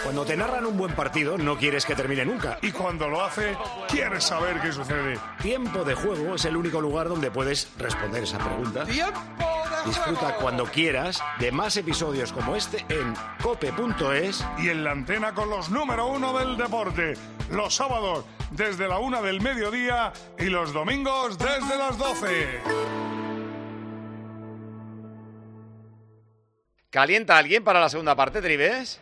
Cuando te narran un buen partido, no quieres que termine nunca. Y cuando lo hace, quieres saber qué sucede. Tiempo de Juego es el único lugar donde puedes responder esa pregunta. Disfruta cuando quieras de más episodios como este en cope.es y en la antena con los número 1 del deporte. Los sábados desde la 1 del mediodía y los domingos desde las 12. ¿Calienta alguien para la segunda parte, Tribes?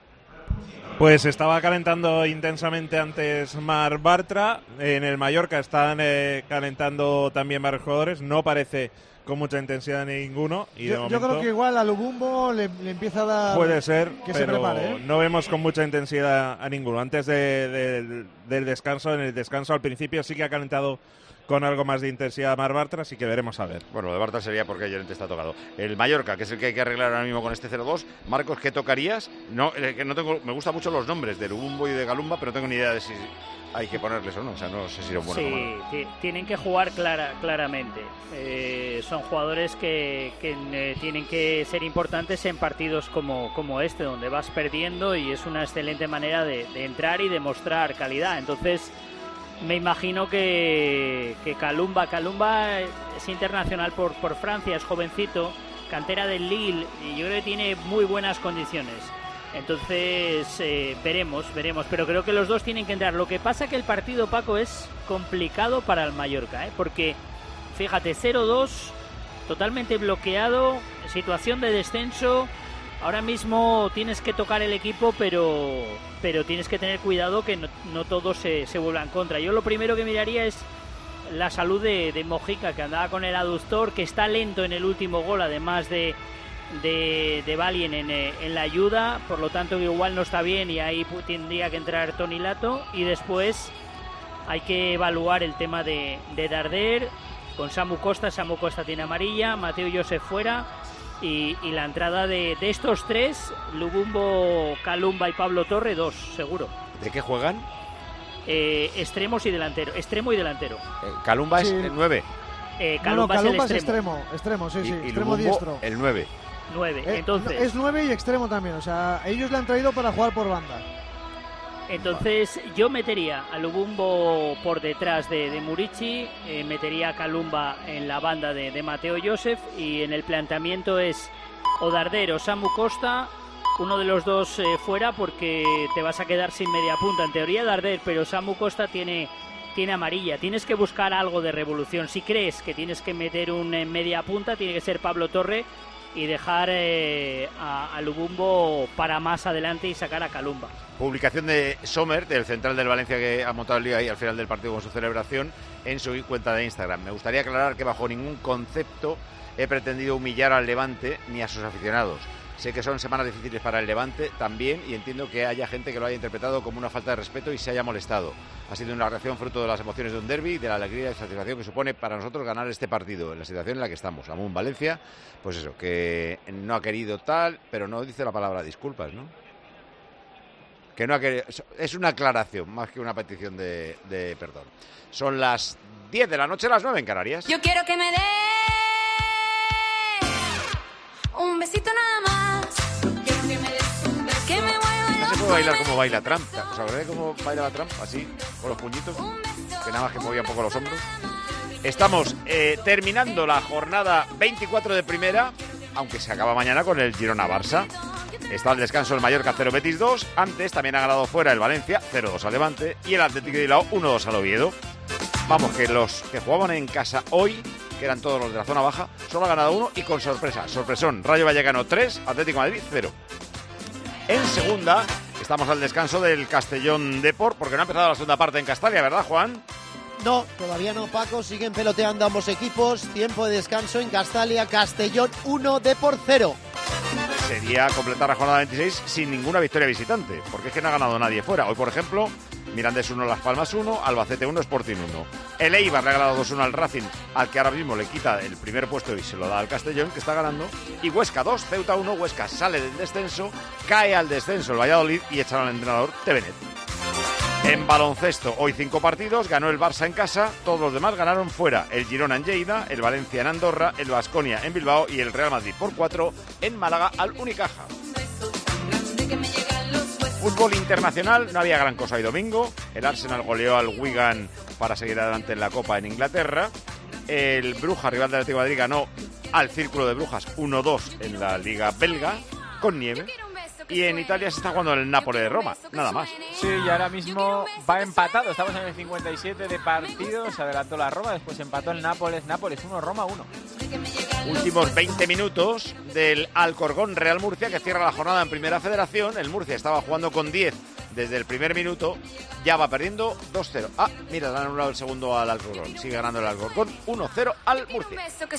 Pues estaba calentando intensamente antes Marc Bartra. En el Mallorca están calentando también varios jugadores. No parece con mucha intensidad ninguno. Y yo creo que igual a Lubumbo le empieza a dar... Puede ser, que pero se prepare, no vemos con mucha intensidad a ninguno. Antes del descanso, en el descanso al principio sí que ha calentado con algo más de intensidad Marc Bartra, así que veremos a ver. Bueno, lo de Bartra sería porque Llorente está tocado. El Mallorca, que es el que hay que arreglar ahora mismo con este 0-2. Marcos, ¿qué tocarías? No tengo, me gustan mucho los nombres de Lubumbo y de Galumba, pero no tengo ni idea de si hay que ponerles o no. O sea, no sé si son buenos o malos. Sí, tienen que jugar claramente. Son jugadores que tienen que ser importantes en partidos como este, donde vas perdiendo y es una excelente manera de entrar y demostrar calidad. Entonces, me imagino que Kalumba es internacional por Francia, es jovencito, cantera del Lille y yo creo que tiene muy buenas condiciones. Entonces veremos, pero creo que los dos tienen que entrar. Lo que pasa que el partido, Paco, es complicado para el Mallorca, porque fíjate, 0-2, totalmente bloqueado, situación de descenso. Ahora mismo tienes que tocar el equipo, pero tienes que tener cuidado que no todos se vuelvan en contra. Yo lo primero que miraría es la salud de Mojica, que andaba con el aductor, que está lento en el último gol, además de Valien en la ayuda, por lo tanto igual no está bien y ahí tendría que entrar Toni Lato. Y después hay que evaluar el tema de Darder con Samu Costa tiene amarilla, Mateo Joseph fuera. Y la entrada de estos tres, Lubumbo, Kalumba y Pablo Torre, 2, seguro. ¿De qué juegan? Extremo y delantero. Kalumba sí. Es el 9. Kalumba es extremo, sí, y extremo Lubumbo, diestro. El 9. Entonces, es 9 y extremo también, o sea, ellos le han traído para jugar por banda. Entonces yo metería a Lubumbo por detrás de Murici, metería a Kalumba en la banda de Mateo Joseph y en el planteamiento es o Darder o Samu Costa, uno de los dos fuera porque te vas a quedar sin media punta. En teoría Darder, pero Samu Costa tiene amarilla. Tienes que buscar algo de revolución. Si crees que tienes que meter un media punta, tiene que ser Pablo Torre y dejar a Lubumbo para más adelante y sacar a Kalumba. Publicación de Sommer, del central del Valencia, que ha montado el lío ahí al final del partido con su celebración, en su cuenta de Instagram. Me gustaría aclarar que bajo ningún concepto he pretendido humillar al Levante ni a sus aficionados. Sé que son semanas difíciles para el Levante también y entiendo que haya gente que lo haya interpretado como una falta de respeto y se haya molestado. Ha sido una reacción fruto de las emociones de un derbi, de la alegría y satisfacción que supone para nosotros ganar este partido en la situación en la que estamos. Amun Valencia, pues eso, que no ha querido tal, pero no dice la palabra disculpas, ¿no? Que no ha querido, es una aclaración más que una petición de perdón. Son las 10 de la noche, las 9 en Canarias. Yo quiero que me dé un besito nada más. Quiero que me des un beso. Que me mueva No se puede bailar como baila Trump. ¿Os acordáis cómo bailaba Trump? Así, con los puñitos, que nada más que movía un poco los hombros. Estamos terminando la jornada 24 de primera, aunque se acaba mañana con el Girona-Barça. Está al descanso el Mallorca 0 Betis 2. Antes también ha ganado fuera el Valencia 0-2 al Levante y el Atlético de Bilbao 1-2 al Oviedo. Vamos, que los que jugaban en casa hoy, que eran todos los de la zona baja, solo ha ganado uno y con sorpresón, Rayo Vallecano 3, Atlético de Madrid 0. En segunda estamos al descanso del Castellón Depor, porque no ha empezado la segunda parte en Castalia, ¿verdad, Juan? No, todavía no, Paco, siguen peloteando ambos equipos. Tiempo de descanso en Castalia, Castellón 1, Depor 0. Sería completar la jornada 26 sin ninguna victoria visitante, porque es que no ha ganado nadie fuera. Hoy, por ejemplo, Mirandés 1, Las Palmas 1, Albacete 1, Sporting 1. El Eibar le ha ganado 2-1 al Racing, al que ahora mismo le quita el primer puesto y se lo da al Castellón, que está ganando. Y Huesca 2, Ceuta 1, Huesca sale del descenso, cae al descenso el Valladolid y echan al entrenador Tevenet. En baloncesto, hoy 5 partidos, ganó el Barça en casa, todos los demás ganaron fuera. El Girona en Lleida, el Valencia en Andorra, el Baskonia en Bilbao y el Real Madrid por 4 en Málaga al Unicaja. fútbol internacional no había gran cosa hoy domingo. El Arsenal goleó al Wigan para seguir adelante en la Copa en Inglaterra. El Brujas, rival del Atlético de Madrid, ganó al Círculo de Brujas 1-2 en la Liga belga, con nieve. Y en Italia se está jugando el Nápoles de Roma, nada más. Sí, y ahora mismo va empatado. Estamos en el 57 de partido. Se adelantó la Roma, después empató el Nápoles. Nápoles 1, Roma 1. Últimos 20 minutos del Alcorcón Real Murcia, que cierra la jornada en Primera Federación. El Murcia estaba jugando con 10 desde el primer minuto, ya va perdiendo 2-0. Ah, mira, le han anulado el segundo al Alcorcón. Sigue ganando el Alcorcón 1-0 al Murcia.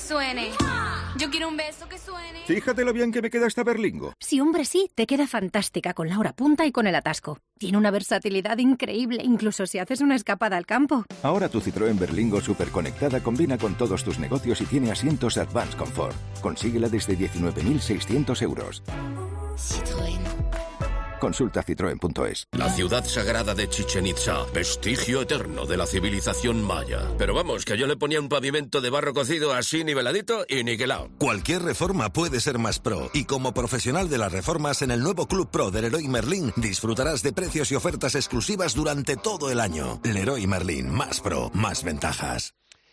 Yo quiero un beso que suene. Fíjate lo bien que me queda esta berlingo. Sí, hombre, sí, te queda fantástica con la hora punta y con el atasco. Tiene una versatilidad increíble, incluso si haces una escapada al campo. Ahora tu Citroën Berlingo superconectada combina con todos tus negocios y tiene asientos Advanced Comfort. Consíguela desde 19.600 euros. Citroën. Consulta citroen.es. La ciudad sagrada de Chichén Itzá, vestigio eterno de la civilización maya. Pero vamos, que yo le ponía un pavimento de barro cocido así niveladito y niquelado. Cualquier reforma puede ser más pro, y como profesional de las reformas en el nuevo Club Pro del Leroy Merlin disfrutarás de precios y ofertas exclusivas durante todo el año. Leroy Merlin, más pro, más ventajas.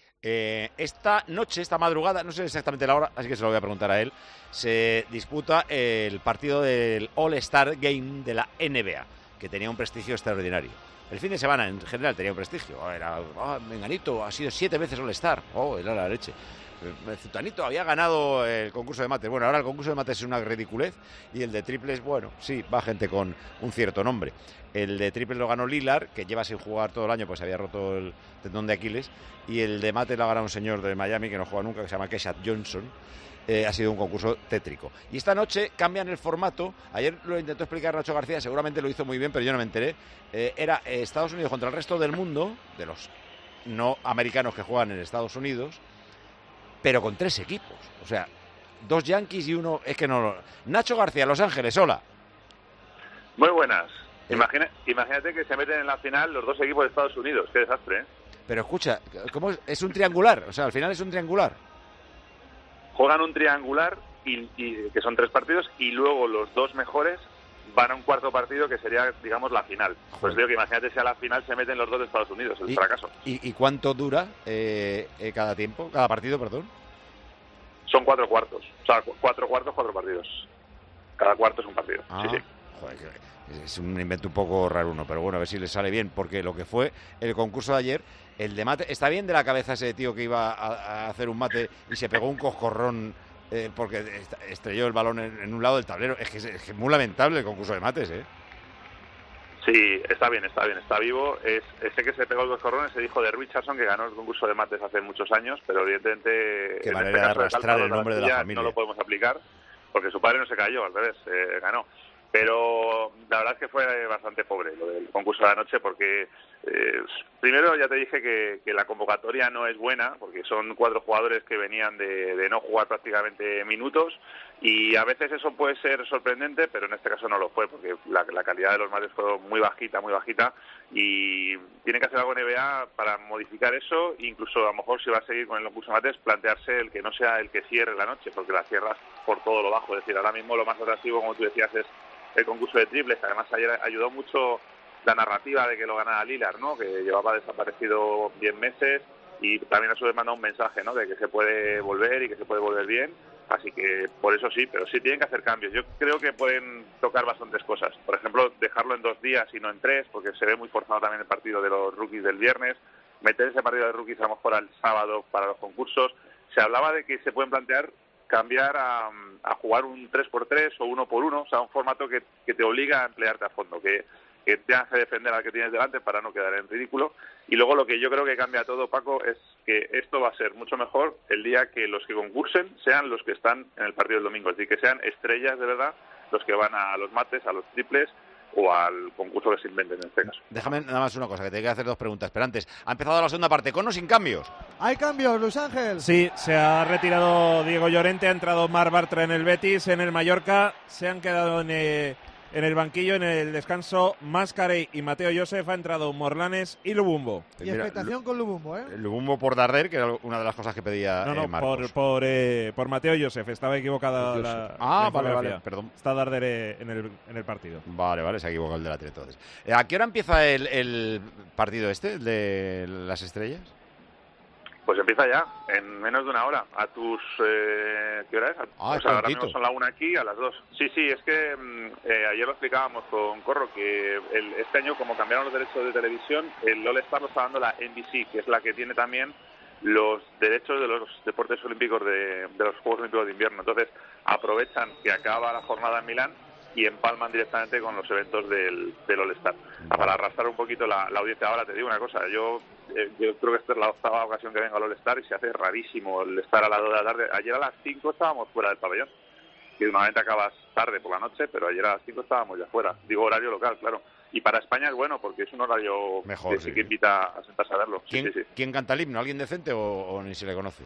Esta noche, esta madrugada, no sé exactamente la hora, así que se lo voy a preguntar a él, se disputa el partido del All-Star Game de la NBA, que tenía un prestigio extraordinario. El fin de semana, en general, tenía un prestigio. Era, Menganito ha sido 7 veces All-Star. Oh, era la leche. Zutanito había ganado el concurso de mates. Bueno, ahora el concurso de mates es una ridiculez, y el de triples, bueno, sí, va gente con un cierto nombre. El de triples lo ganó Lillard, que lleva sin jugar todo el año, pues había roto el tendón de Aquiles, y el de mates lo ha ganado un señor de Miami que no juega nunca, que se llama Keshad Johnson. Ha sido un concurso tétrico. Y esta noche cambian el formato. Ayer lo intentó explicar Nacho García, seguramente lo hizo muy bien, pero yo no me enteré. Era Estados Unidos contra el resto del mundo, de los no americanos que juegan en Estados Unidos, pero con 3 equipos. O sea, 2 Yankees y uno... Es que no... Nacho García, Los Ángeles, hola. Muy buenas. Imagínate que se meten en la final los 2 equipos de Estados Unidos. Qué desastre, ¿eh? Pero escucha, ¿cómo es un triangular? O sea, al final es un triangular. Juegan un triangular, y que son 3 partidos, y luego los 2 mejores van a un cuarto partido que sería, digamos, la final. Pues digo que imagínate si a la final se meten los 2 de Estados Unidos, el fracaso. ¿Y cuánto dura cada partido, perdón? Son 4 cuartos. O sea, 4 cuartos, 4 partidos. Cada cuarto es un partido. Ah, sí. Joder, es un invento un poco raruno, pero bueno, a ver si le sale bien, porque lo que fue el concurso de ayer, el de mate, está bien de la cabeza ese tío que iba a hacer un mate y se pegó un coscorrón porque estrelló el balón en un lado del tablero. Es que es muy lamentable el concurso de mates, ¿eh? Sí, está bien, está vivo. Ese que se pegó el coscorrón es el hijo de Richardson, que ganó el concurso de mates hace muchos años, pero evidentemente qué manera de arrastrar el nombre de la familia. No lo podemos aplicar, porque su padre no se cayó, al revés, ganó. Pero la verdad es que fue bastante pobre lo del concurso de la noche, porque primero ya te dije que la convocatoria no es buena, porque son 4 jugadores que venían de no jugar prácticamente minutos, y a veces eso puede ser sorprendente, pero en este caso no lo fue, porque la calidad de los mates fue muy bajita, y tiene que hacer algo NBA para modificar eso. Incluso a lo mejor, si va a seguir con el concurso de mates, plantearse el que no sea el que cierre la noche, porque la cierras por todo lo bajo. Es decir, ahora mismo lo más atractivo, como tú decías, es el concurso de triples, que además ayer ayudó mucho la narrativa de que lo ganara Lillard, ¿no? Que llevaba desaparecido 10 meses, y también a su vez manda un mensaje, ¿no? De que se puede volver y que se puede volver bien. Así que por eso sí, pero sí tienen que hacer cambios. Yo creo que pueden tocar bastantes cosas. Por ejemplo, dejarlo en 2 días y no en 3, porque se ve muy forzado también el partido de los rookies del viernes. Meter ese partido de rookies a lo mejor al sábado para los concursos. Se hablaba de que se pueden plantear cambiar a jugar un 3x3 o 1x1, o sea, un formato que te obliga a emplearte a fondo, que tengas que defender al que tienes delante para no quedar en ridículo. Y luego lo que yo creo que cambia todo, Paco, es que esto va a ser mucho mejor el día que los que concursen sean los que están en el partido del domingo, es decir, que sean estrellas de verdad los que van a los mates, a los triples o al concurso que se inventen en este caso. Déjame nada más una cosa, que te voy a hacer 2 preguntas. Pero antes, ha empezado la segunda parte, ¿con o sin cambios? Hay cambios, Luis Ángel. Sí, se ha retirado Diego Llorente, ha entrado Marc Bartra en el Betis, en el Mallorca se han quedado en En el banquillo, en el descanso, Mascarell y Mateo Joseph, ha entrado Morlanes y Lubumbo. Y expectación con Lubumbo, ¿eh? Lubumbo por Darder, que era una de las cosas que pedía Marcos. por Mateo Joseph, estaba equivocada la vale, perdón. Está Darder en el partido. Vale, se ha equivocado el delantero entonces. ¿A qué hora empieza el partido este, el de las estrellas? Pues empieza ya, en menos de una hora. A tus... ¿qué hora es? Ahora mismo son la 1 aquí, a las 2. Sí, es que ayer lo explicábamos con Corro, que este año, como cambiaron los derechos de televisión, el All-Star lo está dando la NBC, que es la que tiene también los derechos de los deportes olímpicos de los Juegos Olímpicos de Invierno. Entonces, aprovechan que acaba la jornada en Milán y empalman directamente con los eventos del All-Star. Para arrastrar un poquito la audiencia. Ahora te digo una cosa, yo creo que esta es la 8ª ocasión que vengo al All-Star y se hace rarísimo el estar a las 2 de la tarde. Ayer a las 5 estábamos fuera del pabellón, que normalmente acabas tarde por la noche, pero ayer a las 5 estábamos ya fuera. Digo horario local, claro. Y para España es bueno, porque es un horario mejor, que sí que invita a sentarse a verlo. ¿Quién canta el himno? ¿Alguien decente o ni se le conoce?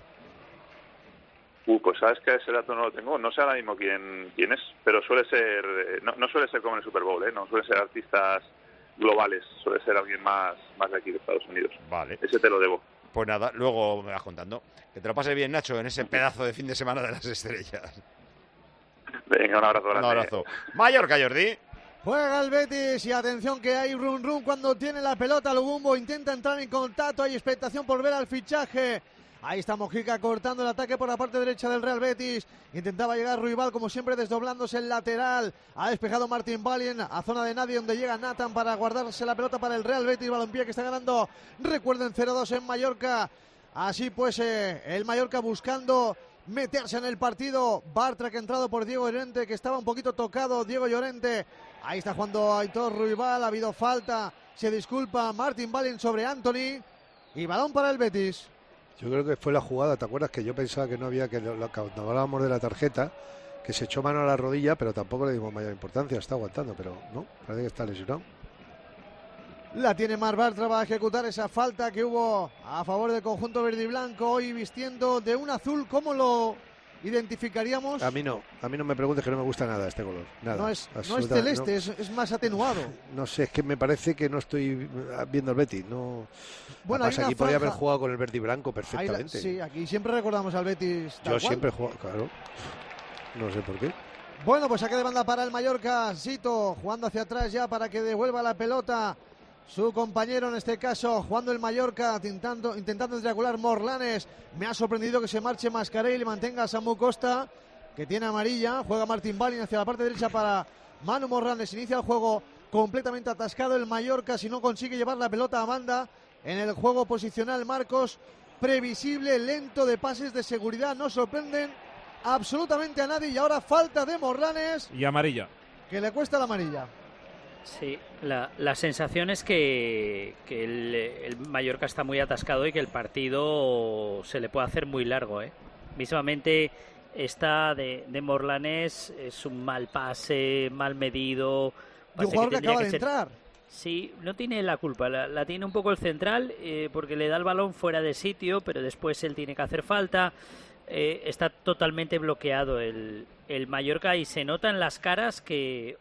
Pues sabes que ese dato no lo tengo, no sé ahora mismo quién es, pero suele ser, no suele ser como en el Super Bowl, no suele ser artistas globales, suele ser alguien más de aquí de Estados Unidos. Vale. Ese te lo debo. Pues nada, luego me vas contando. Que te lo pases bien, Nacho, en ese pedazo de fin de semana de las estrellas. Venga, un abrazo grande. Un abrazo. Mallorca, Jordi. Juega el Betis y atención que hay run cuando tiene la pelota. Lubumbo intenta entrar en contacto, hay expectación por ver al fichaje. Ahí está Mojica cortando el ataque por la parte derecha del Real Betis. Intentaba llegar Ruibal, como siempre, desdoblándose el lateral. Ha despejado Martin Balien a zona de nadie, donde llega Nathan para guardarse la pelota para el Real Betis. Balompié que está ganando, recuerden, 0-2 en Mallorca. Así pues, el Mallorca buscando meterse en el partido. Bartra que ha entrado por Diego Llorente, que estaba un poquito tocado. Diego Llorente. Ahí está jugando Aitor Ruibal. Ha habido falta. Se disculpa Martin Balien sobre Anthony. Y balón para el Betis. Yo creo que fue la jugada, ¿te acuerdas? Que yo pensaba que no había, cuando hablábamos de la tarjeta, que se echó mano a la rodilla, pero tampoco le dimos mayor importancia, está aguantando, pero no, parece que está lesionado. La tiene Marc Bartra, va a ejecutar esa falta que hubo a favor del conjunto verde y blanco, hoy vistiendo de un azul. ¿Cómo lo identificaríamos? A mí no me preguntes, que no me gusta nada este color, nada. No es celeste, no, es más atenuado. No sé, es que me parece que no estoy viendo el Betis, no. Bueno, además, aquí podría haber jugado con el verde y blanco perfectamente. Sí, aquí siempre recordamos al Betis. Yo siempre he jugado, claro. No sé por qué. Bueno, pues saque de banda para el Mallorca. Sito jugando hacia atrás ya para que devuelva la pelota su compañero, en este caso jugando el Mallorca, intentando triangular Morlanes. Me ha sorprendido que se marche Mascarell y mantenga a Samu Costa, que tiene amarilla. Juega Martin Balin hacia la parte derecha para Manu Morlanes. Inicia el juego completamente atascado el Mallorca, si no consigue llevar la pelota a banda. En el juego posicional, Marcos, previsible, lento, de pases de seguridad, no sorprenden absolutamente a nadie. Y ahora falta de Morlanes. Y amarilla. Que le cuesta la amarilla. Sí, la sensación es que el Mallorca está muy atascado y que el partido se le puede hacer muy largo, Mismamente esta de Morlanes es un mal pase, mal medido. Y un jugador que acaba de entrar. Sí, no tiene la culpa, la tiene un poco el central, porque le da el balón fuera de sitio, pero después él tiene que hacer falta. Está totalmente bloqueado el Mallorca y se nota en las caras que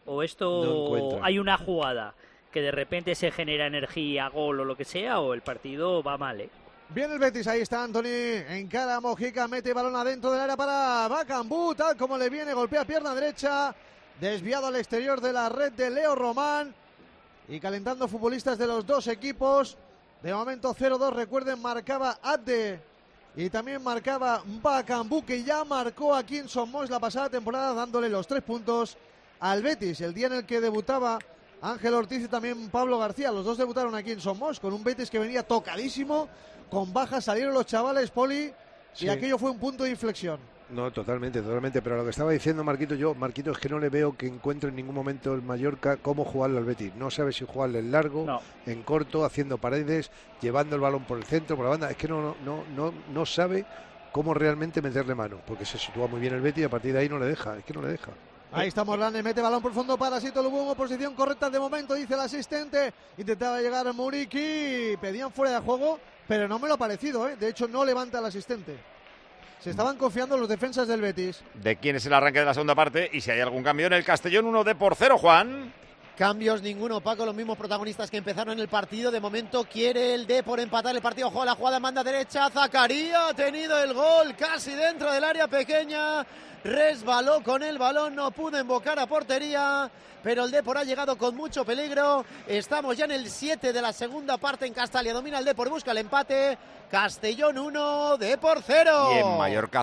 no hay una jugada que de repente se genera energía, gol o lo que sea, o el partido va mal, Bien el Betis, ahí está Anthony, encara a Mojica, mete balón adentro del área para Bakambu, tal como le viene, golpea pierna derecha, desviado al exterior de la red de Leo Román. Y calentando futbolistas de los dos equipos. De momento 0-2, recuerden, marcaba Adde y también marcaba Bakambu, que ya marcó aquí en Somos la pasada temporada, dándole los 3 puntos al Betis. El día en el que debutaba Ángel Ortiz y también Pablo García, los dos debutaron aquí en Somos, con un Betis que venía tocadísimo, con bajas, salieron los chavales, Poli, sí. Y aquello fue un punto de inflexión. No, totalmente, pero lo que estaba diciendo Marquito es que no le veo que encuentre en ningún momento el Mallorca cómo jugarle al Betis. No sabe si jugarle en largo, en corto, haciendo paredes, llevando el balón por el centro, por la banda. Es que no sabe cómo realmente meterle mano, porque se sitúa muy bien el Betis y a partir de ahí no le deja. Ahí está Morlanes, mete balón profundo para Sito Lubumbo, posición correcta de momento, dice el asistente. Intentaba llegar a Muriqui, pedían fuera de juego, pero no me lo ha parecido, De hecho no levanta el asistente. Se estaban confiando los defensas del Betis. ¿De quién es el arranque de la segunda parte? Y si hay algún cambio en el Castellón, 1-0, Juan. Cambios ninguno, Paco, los mismos protagonistas que empezaron el partido. De momento quiere el Depor empatar el partido. Juega la jugada en banda derecha. Zakaria ha tenido el gol casi dentro del área pequeña. Resbaló con el balón, no pudo invocar a portería, pero el Depor ha llegado con mucho peligro. Estamos ya en el 7 de la segunda parte en Castalia. Domina el Depor, busca el empate. Castellón 1, Depor 0. Y en Mallorca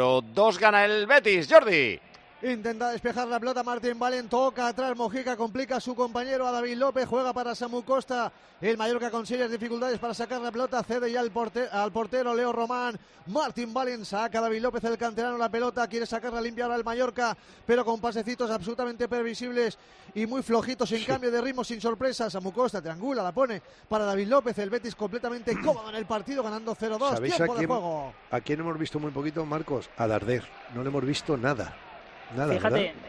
0-2 gana el Betis, Jordi. Intenta despejar la pelota Martín Valen, toca atrás Mojica, complica a su compañero a David López, juega para Samu Costa, el Mallorca con serias dificultades para sacar la pelota, cede ya al portero Leo Román, Martín Valen saca a David López, el canterano, la pelota, quiere sacarla limpia ahora el Mallorca, pero con pasecitos absolutamente previsibles y muy flojitos, sin cambio de ritmo, sin sorpresa. Samu Costa triangula, la pone para David López, el Betis completamente cómodo en el partido, ganando 0-2, tiempo de juego. ¿A quién hemos visto muy poquito, Marcos? A Darder, no le hemos visto nada. Nada,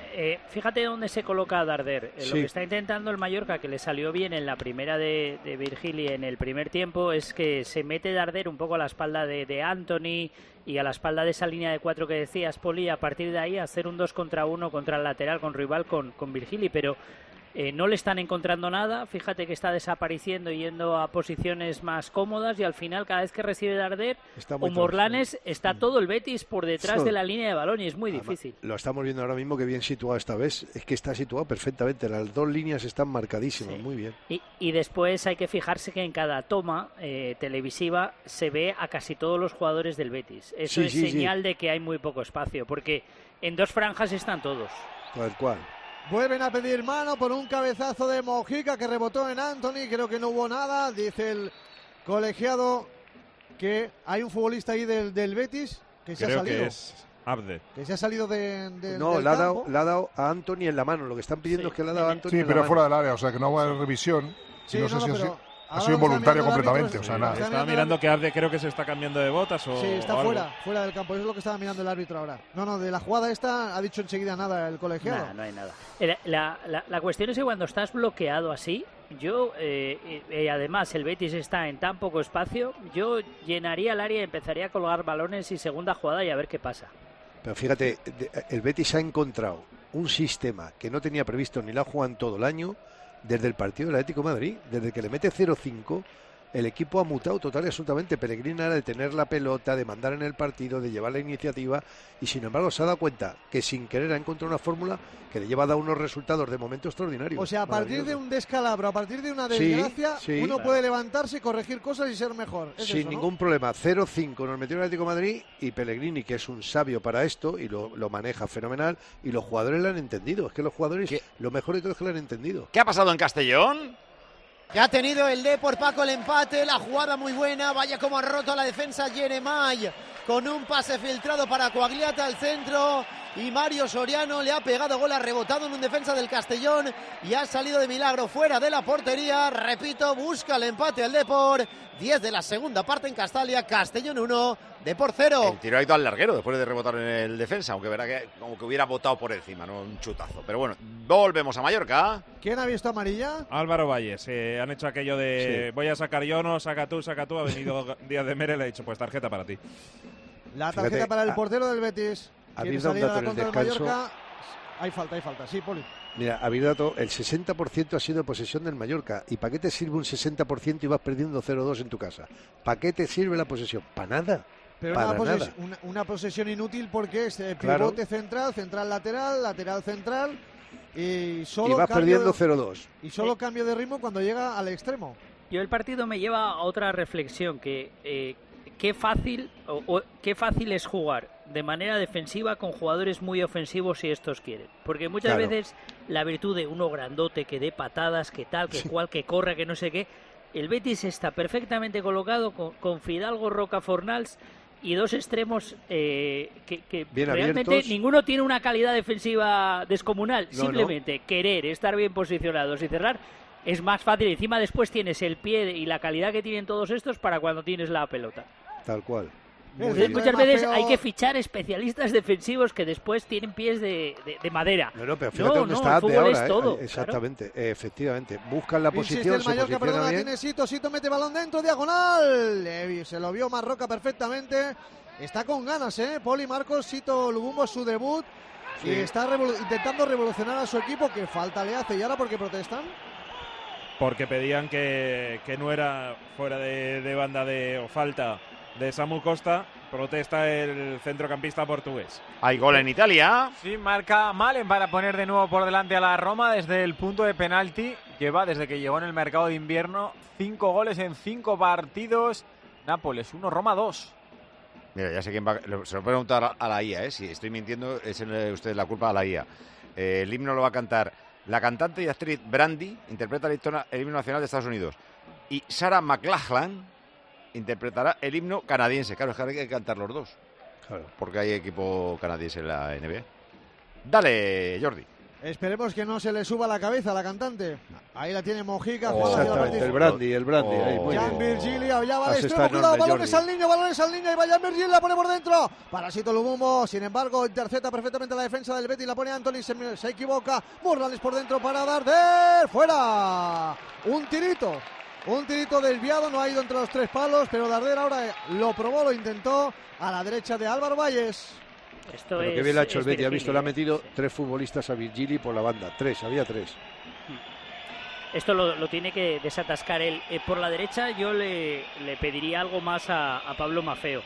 fíjate dónde se coloca Darder. Lo que está intentando el Mallorca, que le salió bien en la primera de Virgili en el primer tiempo, es que se mete Darder un poco a la espalda de Anthony y a la espalda de esa línea de 4 que decías, Poli, a partir de ahí hacer un 2 contra 1 contra el lateral con rival con Virgili, pero no le están encontrando nada. Fíjate que está desapareciendo y yendo a posiciones más cómodas, y al final cada vez que recibe Darder o Morlanes está todo el Betis por detrás de la línea de balón y es muy difícil. Lo estamos viendo ahora mismo, que bien situado esta vez. Es que está situado perfectamente, las dos líneas están marcadísimas, muy bien. Y después hay que fijarse que en cada toma televisiva se ve a casi todos los jugadores del Betis. Eso es señal de que hay muy poco espacio, porque en dos franjas están todos. Tal cual. Vuelven a pedir mano por un cabezazo de Mojica que rebotó en Anthony. Creo que no hubo nada. Dice el colegiado que hay un futbolista ahí del Betis que se ha salido. Creo que es Abde. Que se ha salido del No, le ha dado a Anthony en la mano. Lo que están pidiendo es que le ha dado a Anthony en la mano. Sí, pero fuera del área, o sea que no va a haber revisión. Sí, no sé si ha sido involuntario completamente, o sea, nada. Estaba mirando que Abde creo que se está cambiando de botas o sí, está o fuera del campo. Eso es lo que estaba mirando el árbitro ahora. No, de la jugada esta ha dicho enseguida nada el colegiado. No hay nada. La cuestión es que cuando estás bloqueado así, yo, además el Betis está en tan poco espacio, yo llenaría el área y empezaría a colgar balones y segunda jugada y a ver qué pasa. Pero fíjate, el Betis ha encontrado un sistema que no tenía previsto ni la juegan todo el año. Desde el partido del Atlético de Madrid, desde que le mete 0-5, el equipo ha mutado total y absolutamente. Pellegrini era de tener la pelota, de mandar en el partido, de llevar la iniciativa, y sin embargo se ha dado cuenta que sin querer ha encontrado una fórmula que le lleva a dar unos resultados de momento extraordinarios. O sea, a partir de un descalabro, a partir de una desgracia, uno puede levantarse, corregir cosas y ser mejor. Sin ningún problema. 0-5 nos metió el Atlético de Madrid, y Pellegrini, que es un sabio para esto y lo maneja fenomenal, y los jugadores lo han entendido. Es que los jugadores, lo mejor de todo es que lo han entendido. ¿Qué ha pasado en Castellón? Que ha tenido el Depor, Paco, el empate, la jugada muy buena, vaya como ha roto la defensa Jeremai, con un pase filtrado para Coagliata al centro, y Mario Soriano le ha pegado gol, ha rebotado en un defensa del Castellón y ha salido de milagro fuera de la portería. Repito, busca el empate al Depor. 10 de la segunda parte en Castalia, Castellón 1, Depor 0. El tiro ha ido al larguero después de rebotar en el defensa, aunque verá que como que hubiera botado por encima, no un chutazo. Pero bueno, volvemos a Mallorca. ¿Quién ha visto amarilla? Álvaro Valles. Han hecho aquello de voy a sacar yo, no, saca tú. Ha venido Díaz de Mere, le ha dicho pues tarjeta para ti. La tarjeta para el portero del Betis. Habéis dado un dato en el descanso. Hay falta. Sí, Poli. Mira, habéis dado el 60% ha sido de posesión del Mallorca. ¿Y para qué te sirve un 60% y vas perdiendo 0-2 en tu casa? ¿Para qué te sirve la posesión? Para nada. Pero una posesión inútil, porque es pivote central, lateral, central. Y vas perdiendo 0-2. Y solo cambio de ritmo cuando llega al extremo. Yo el partido me lleva a otra reflexión, que qué fácil es jugar de manera defensiva con jugadores muy ofensivos si estos quieren. Porque muchas veces la virtud de uno grandote que dé patadas, que tal, que cual, que corra, que no sé qué. El Betis está perfectamente colocado con Fidalgo, Roca, Fornals y dos extremos que realmente abiertos. Ninguno tiene una calidad defensiva descomunal. Simplemente querer estar bien posicionados y cerrar es más fácil. Encima después tienes el pie y la calidad que tienen todos estos para cuando tienes la pelota. Tal cual. Entonces, muchas veces hay que fichar especialistas defensivos que después tienen pies de madera. Pero fíjate dónde está Abde ahora. Todo, exactamente, efectivamente. Buscan la posición, el Mallorca, perdona, tiene Sito mete balón dentro, diagonal. Se lo vio Marroca perfectamente. está con ganas, Poli Marcos, Sito Lubumbo, su debut, Sí. y está intentando revolucionar a su equipo. ¿Qué falta le hace? ¿Y ahora por qué protestan? Porque pedían que no era fuera de banda o falta de Samu Costa. Protesta el centrocampista portugués. Hay gol en Italia. Sí, marca Malen para poner de nuevo por delante a la Roma desde el punto de penalti. Lleva, desde que llegó en el mercado de invierno, 5 goles en 5 partidos. Nápoles 1, Roma 2. Mira, ya sé quién va. Se lo voy a preguntar a la IA, Si estoy mintiendo, es usted la culpa a la IA. El himno lo va a cantar la cantante y actriz Brandy, interpreta el himno nacional de Estados Unidos. Y Sarah McLachlan interpretará el himno canadiense. Claro, es que hay que cantar los dos. Claro. Porque hay equipo canadiense en la NBA. Dale, Jordi. Esperemos que no se le suba la cabeza a la cantante. Ahí la tiene Mojica. Exactamente, el brandy. Ahí, muy Jan bien. Virgilio, ya va de extremo, cuidado, balones al niño, y va Jan Virgilio, la pone por dentro. Para Sito Lubumbo, sin embargo, intercepta perfectamente la defensa del Betis, la pone Anthony, se equivoca. Morales por dentro para Darder, fuera. Un tirito desviado, no ha ido entre los 3 palos, pero Darder ahora lo probó, lo intentó a la derecha de Álvaro Valles. Pero qué bien lo ha hecho el Betis, ha visto, le ha metido 3 futbolistas a Virgili por la banda, había 3. Esto lo tiene que desatascar él. Por la derecha yo le pediría algo más a Pablo Maffeo.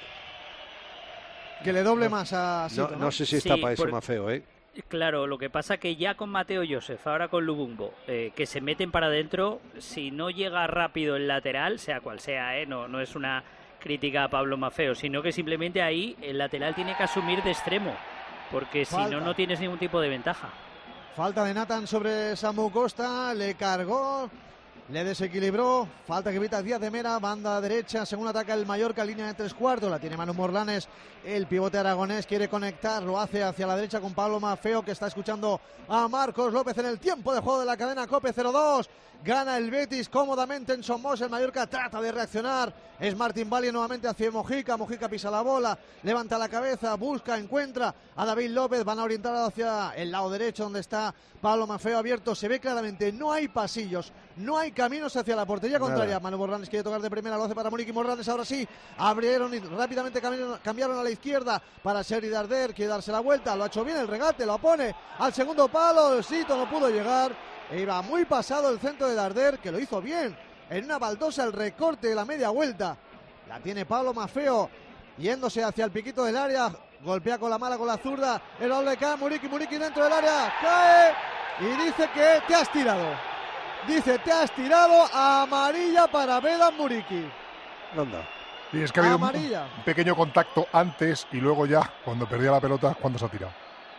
Que le doble más a Sito, no sé si está para eso Maffeo, Claro, lo que pasa que ya con Mateo Joseph, ahora con Lubumbo, que se meten para adentro, si no llega rápido el lateral, sea cual sea, no es una crítica a Pablo Maffeo, sino que simplemente ahí el lateral tiene que asumir de extremo, porque si no tienes ningún tipo de ventaja. Falta de Nathan sobre Samu Costa, le cargó, le desequilibró, falta que evita Díaz de Mera, banda derecha, según ataca el Mallorca, línea de 3/4, la tiene Manu Morlanes, el pivote aragonés quiere conectar, lo hace hacia la derecha con Pablo Maffeo, que está escuchando a Marcos López en el tiempo de juego de la cadena COPE 0-2. Gana el Betis cómodamente en Somos. El Mallorca trata de reaccionar. Es Martín Valle nuevamente hacia Mojica. Mojica pisa la bola, levanta la cabeza, busca, encuentra a David López. Van a orientar hacia el lado derecho donde está Pablo Maffeo abierto. Se ve claramente, no hay pasillos, no hay caminos hacia la portería contraria. Manu Morlanes quiere tocar de primera, lo hace para Muriqui. Morlanes ahora sí, abrieron y rápidamente cambiaron a la izquierda para Seri Darder. Quiere darse la vuelta, lo ha hecho bien el regate, lo pone al segundo palo. El Sito no pudo llegar. Iba muy pasado el centro de Darder, que lo hizo bien. En una baldosa el recorte de la media vuelta. La tiene Pablo Maffeo, yéndose hacia el piquito del área. Golpea con la mala, con la zurda. El doble cae Muriqui dentro del área. Cae y dice que te has tirado. Dice, te has tirado. Amarilla para Vedan Muriqui. ¿Dónde? Y es que ha habido un pequeño contacto antes y luego ya, cuando perdía la pelota, cuando se ha tirado.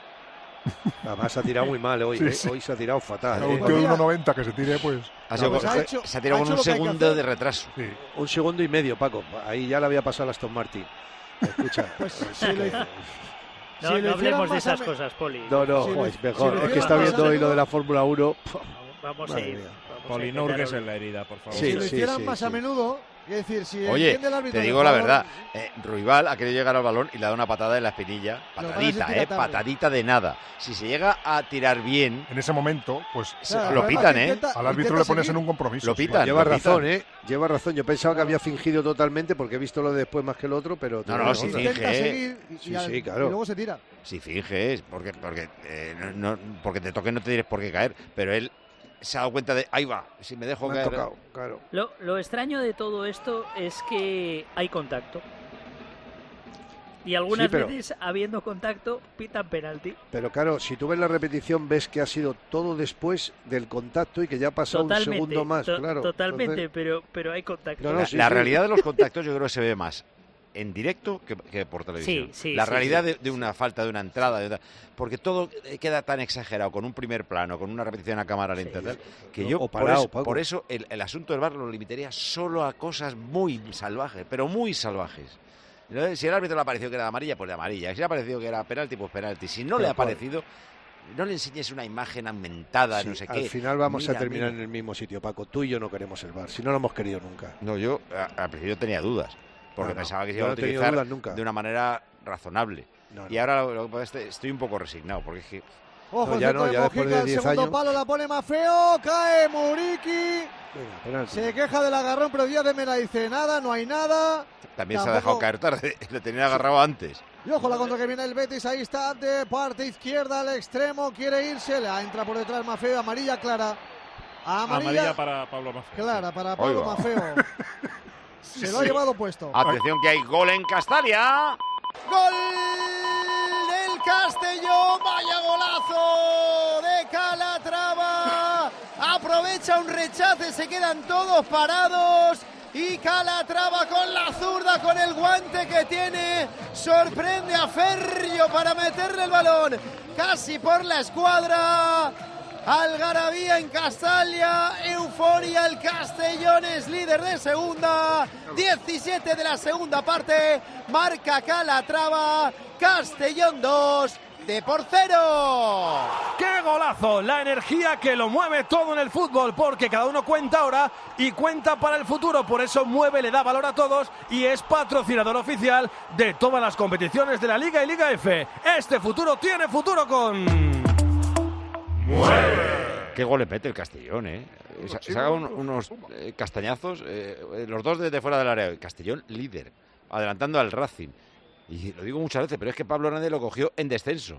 Además se ha tirado muy mal hoy, Sí. Hoy se ha tirado fatal. Un tío de 1,90 que se tire, pues... Se ha tirado con un segundo de retraso. Sí. 1 segundo y medio, Paco. Ahí ya le había pasado a Aston Martin. Escucha. Pues sí, lo hizo. No hablemos de esas cosas, Poli. No, Sí, mejor. sí, Es que está viendo hoy lo de la Fórmula 1. Vamos a Madre ir. mía. Poli, no hurgues en la herida, por favor. Si lo hicieran más a menudo, es decir, si Oye, entiende el árbitro te del digo la jugador, verdad, Ruibal ha querido llegar al balón y le ha dado una patada en la espinilla. Patadita, patadita de nada. Si se llega a tirar bien... En ese momento, pues... Claro, lo pitan, Al árbitro le pones en un compromiso. Lo pitan. Lleva razón, Lleva razón. Yo pensaba que había fingido totalmente porque he visto lo de después más que lo otro, pero... No, si intenta finge. seguir y claro. y luego se tira. Si finges, porque te toque no te tienes por qué caer, pero él se ha dado cuenta de, ahí va, si me dejo caer... Tocado, claro. Lo extraño de todo esto es que hay contacto. Y algunas veces, habiendo contacto, pitan penalti. Pero claro, si tú ves la repetición, ves que ha sido todo después del contacto y que ya ha pasado un segundo más, claro. Totalmente, Entonces... pero hay contacto. La realidad de los contactos yo creo que se ve más en directo que por televisión. La realidad de una falta, de una entrada, porque todo queda tan exagerado con un primer plano, con una repetición a cámara lenta, que yo por eso el asunto del VAR lo limitaría solo a cosas muy salvajes, pero muy salvajes. Si el árbitro le ha parecido que era de amarilla, pues de amarilla. Si le ha parecido que era penalti, pues penalti. Si no le ha parecido, no le enseñes una imagen aumentada, no sé qué. Al final vamos a terminar en el mismo sitio, Paco. Tú y yo no queremos el VAR, si no lo hemos querido nunca. No, yo al principio tenía dudas, porque pensaba que se iba a utilizar de una manera razonable. Y ahora lo que pasa es que estoy un poco resignado, porque es que... Ojo, ya después de 10 segundo años. Palo la pone Maffeo, cae Muriqui. Venga, penalti. Se queja del agarrón, pero Díaz de Mera dice nada, no hay nada. También se ha dejado caer tarde, le tenía agarrado antes. Y ojo la contra que viene el Betis, ahí está de parte izquierda al extremo, quiere irse, la entra por detrás Maffeo, amarilla clara. Amarilla para Pablo Maffeo. Clara para Pablo Maffeo. Se lo ha llevado puesto. Atención que hay gol en Castalia. ¡Gol del Castellón! ¡Vaya golazo de Calatrava! Aprovecha un rechace, se quedan todos parados. Y Calatrava con la zurda, con el guante que tiene, sorprende a Ferrio para meterle el balón casi por la escuadra. Algarabía en Castalia, euforia, el Castellón es líder de segunda, 17 de la segunda parte, marca Calatrava, Castellón 2, Depor 0. ¡Qué golazo! La energía que lo mueve todo en el fútbol, porque cada uno cuenta ahora y cuenta para el futuro, por eso mueve, le da valor a todos y es patrocinador oficial de todas las competiciones de la Liga y Liga F. Este futuro tiene futuro con... Qué gol le mete el Castellón, ¿eh? Saca unos castañazos, los dos desde fuera del área. Castellón líder, adelantando al Racing. Y lo digo muchas veces, pero es que Pablo Hernández lo cogió en descenso.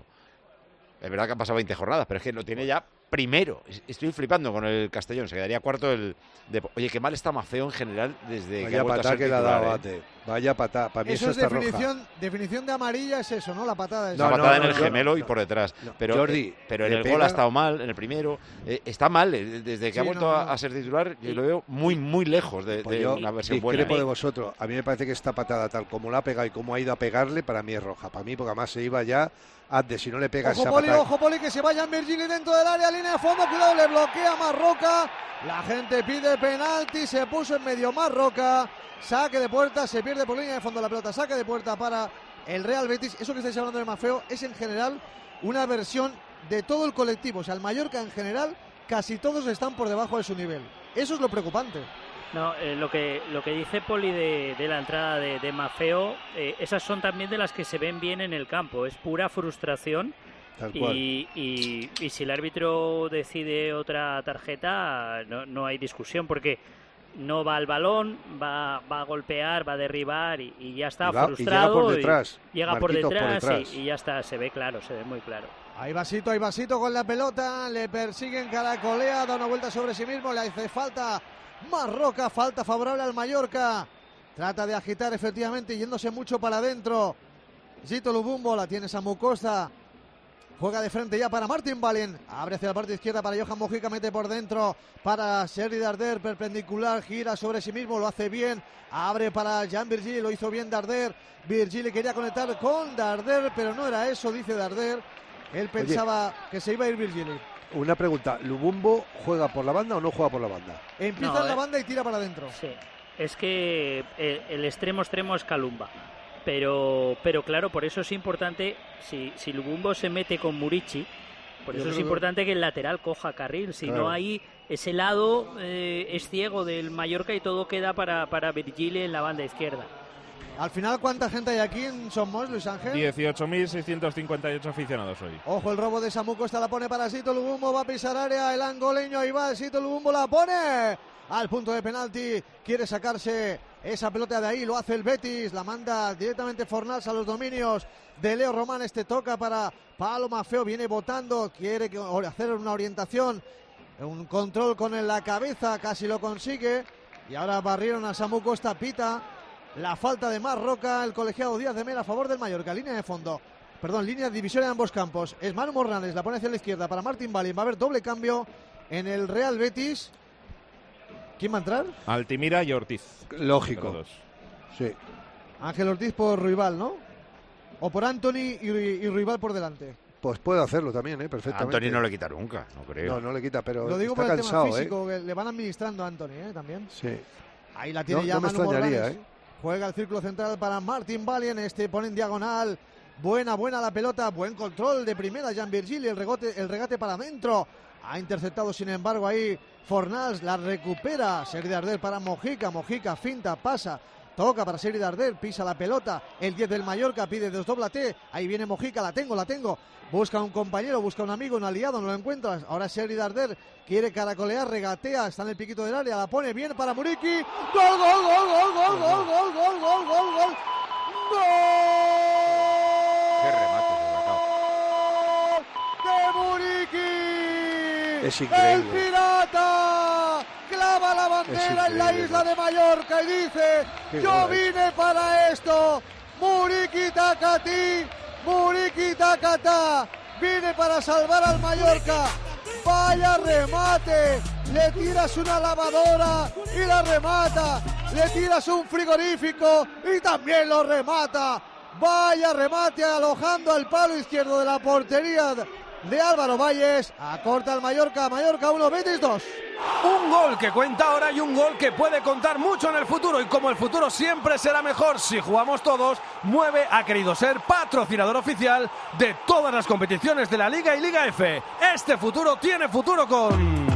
Es verdad que han pasado 20 jornadas, pero es que lo tiene ya primero. Estoy flipando con el Castellón, se quedaría cuarto Oye, qué mal está Maffeo en general desde que ha vuelto a ser titular, le ha dado Bate. Vaya patada, para mí eso es está definición de amarilla, es eso, ¿no? La patada es la patada en el gemelo y por detrás. Pero, Jordi, pero en el gol ha estado mal, en el primero. Está mal, desde que ha vuelto a ser titular, yo lo veo muy lejos de una versión buena. Discrepo de vosotros. A mí me parece que esta patada, tal como la ha pegado y como ha ido a pegarle, para mí es roja. Para mí, porque además se iba ya antes, si no le pega esa patada. Ojo Poli, que se vaya Virgili dentro del área, línea de fondo, cuidado, le bloquea Marroca. La gente pide penalti, se puso en medio Marroca. Saque de puerta, se pierde por línea de fondo la pelota, saque de puerta para el Real Betis. Eso que estáis hablando de Maffeo es en general una versión de todo el colectivo. O sea, el Mallorca en general, casi todos están por debajo de su nivel. Eso es lo preocupante. No, lo que dice Poli de la entrada de Maffeo, esas son también de las que se ven bien en el campo. Es pura frustración. Tal cual. Y si el árbitro decide otra tarjeta, no hay discusión, porque no va al balón, va a golpear, va a derribar y ya está, frustrado. Llega por detrás. Y ya está, se ve claro, se ve muy claro. Hay vasito con la pelota, le persiguen, caracolea, da una vuelta sobre sí mismo, le hace falta Marroca, falta favorable al Mallorca. Trata de agitar efectivamente, yéndose mucho para adentro. Zito Lubumbo, la tiene Samu Costa. Juega de frente ya para Martin Valen. Abre hacia la parte izquierda para Johan Mojica. Mete por dentro para Sergi Darder. Perpendicular, gira sobre sí mismo. Lo hace bien. Abre para Jean Virgili. Lo hizo bien Darder. Virgili quería conectar con Darder, pero no era eso, dice Darder. Él pensaba que se iba a ir Virgili. Una pregunta. ¿Lubumbo juega por la banda o no juega por la banda? Empieza en la banda y tira para adentro. Sí. Es que el extremo es Kalumba. Pero claro, por eso es importante, si Lubumbo se mete con Murici, por eso es importante que el lateral coja carril, si no ahí ese lado es ciego del Mallorca y todo queda para Virgili en la banda izquierda. Al final, ¿cuánta gente hay aquí en Somos, Luis Ángel? 18.658 aficionados hoy. Ojo, el robo de Samu Costa, la pone para Zito Lubumbo, va a pisar área, el angoleño, ahí va, Zito Lubumbo la pone al punto de penalti, quiere sacarse esa pelota de ahí, lo hace el Betis, la manda directamente Fornals a los dominios de Leo Román. Toca para Pablo Maffeo, viene botando, quiere hacer una orientación, un control con la cabeza, casi lo consigue, y ahora barrieron a Samu Costa, pita la falta de Marroca, el colegiado Díaz de Mera a favor del Mallorca, línea de fondo, línea de división en ambos campos, es Manu Morales, la pone hacia la izquierda para Martin Valen, va a haber doble cambio en el Real Betis. ¿Quién va a entrar? Altimira y Ortiz. Lógico. Sí. Ángel Ortiz por Ruibal, ¿no? O por Anthony y Ruibal por delante. Pues puede hacerlo también, perfectamente. Anthony no le quita nunca, no creo. No le quita, pero lo digo está por el cansado, tema físico, que le van administrando a Anthony, también. Sí. Ahí la tiene ya Manu Morales. Juega el círculo central para Martin Valen, pone en diagonal. Buena la pelota, buen control de primera Jean Virgili, el regate para adentro. Ha interceptado, sin embargo, ahí Fornals, la recupera Sergi Darder para Mojica, finta, pasa Toca para Seri Darder, pisa la pelota. El 10 del Mallorca pide desdóblate. Ahí viene Mojica, la tengo. Busca un compañero, busca un amigo, un aliado, no lo encuentras. Ahora Seri Darder quiere caracolear, regatea, está en el piquito del área, la pone bien para Muriqui. ¡Gol! ¡Qué remate de Muriqui! Es increíble. ¡El pirata! Clava la bandera en la isla de Mallorca y dice: yo vine para esto. Muriqui Takati, Muriqui Takata, vine para salvar al Mallorca. Vaya remate, le tiras una lavadora y la remata, le tiras un frigorífico y también lo remata. Vaya remate alojando al palo izquierdo de la portería de Álvaro Valles. Acorta el Mallorca 1, Betis 2. Un gol que cuenta ahora y un gol que puede contar mucho en el futuro. Y como el futuro siempre será mejor si jugamos todos, Mueve ha querido ser patrocinador oficial de todas las competiciones de la Liga y Liga F. Este futuro tiene futuro con...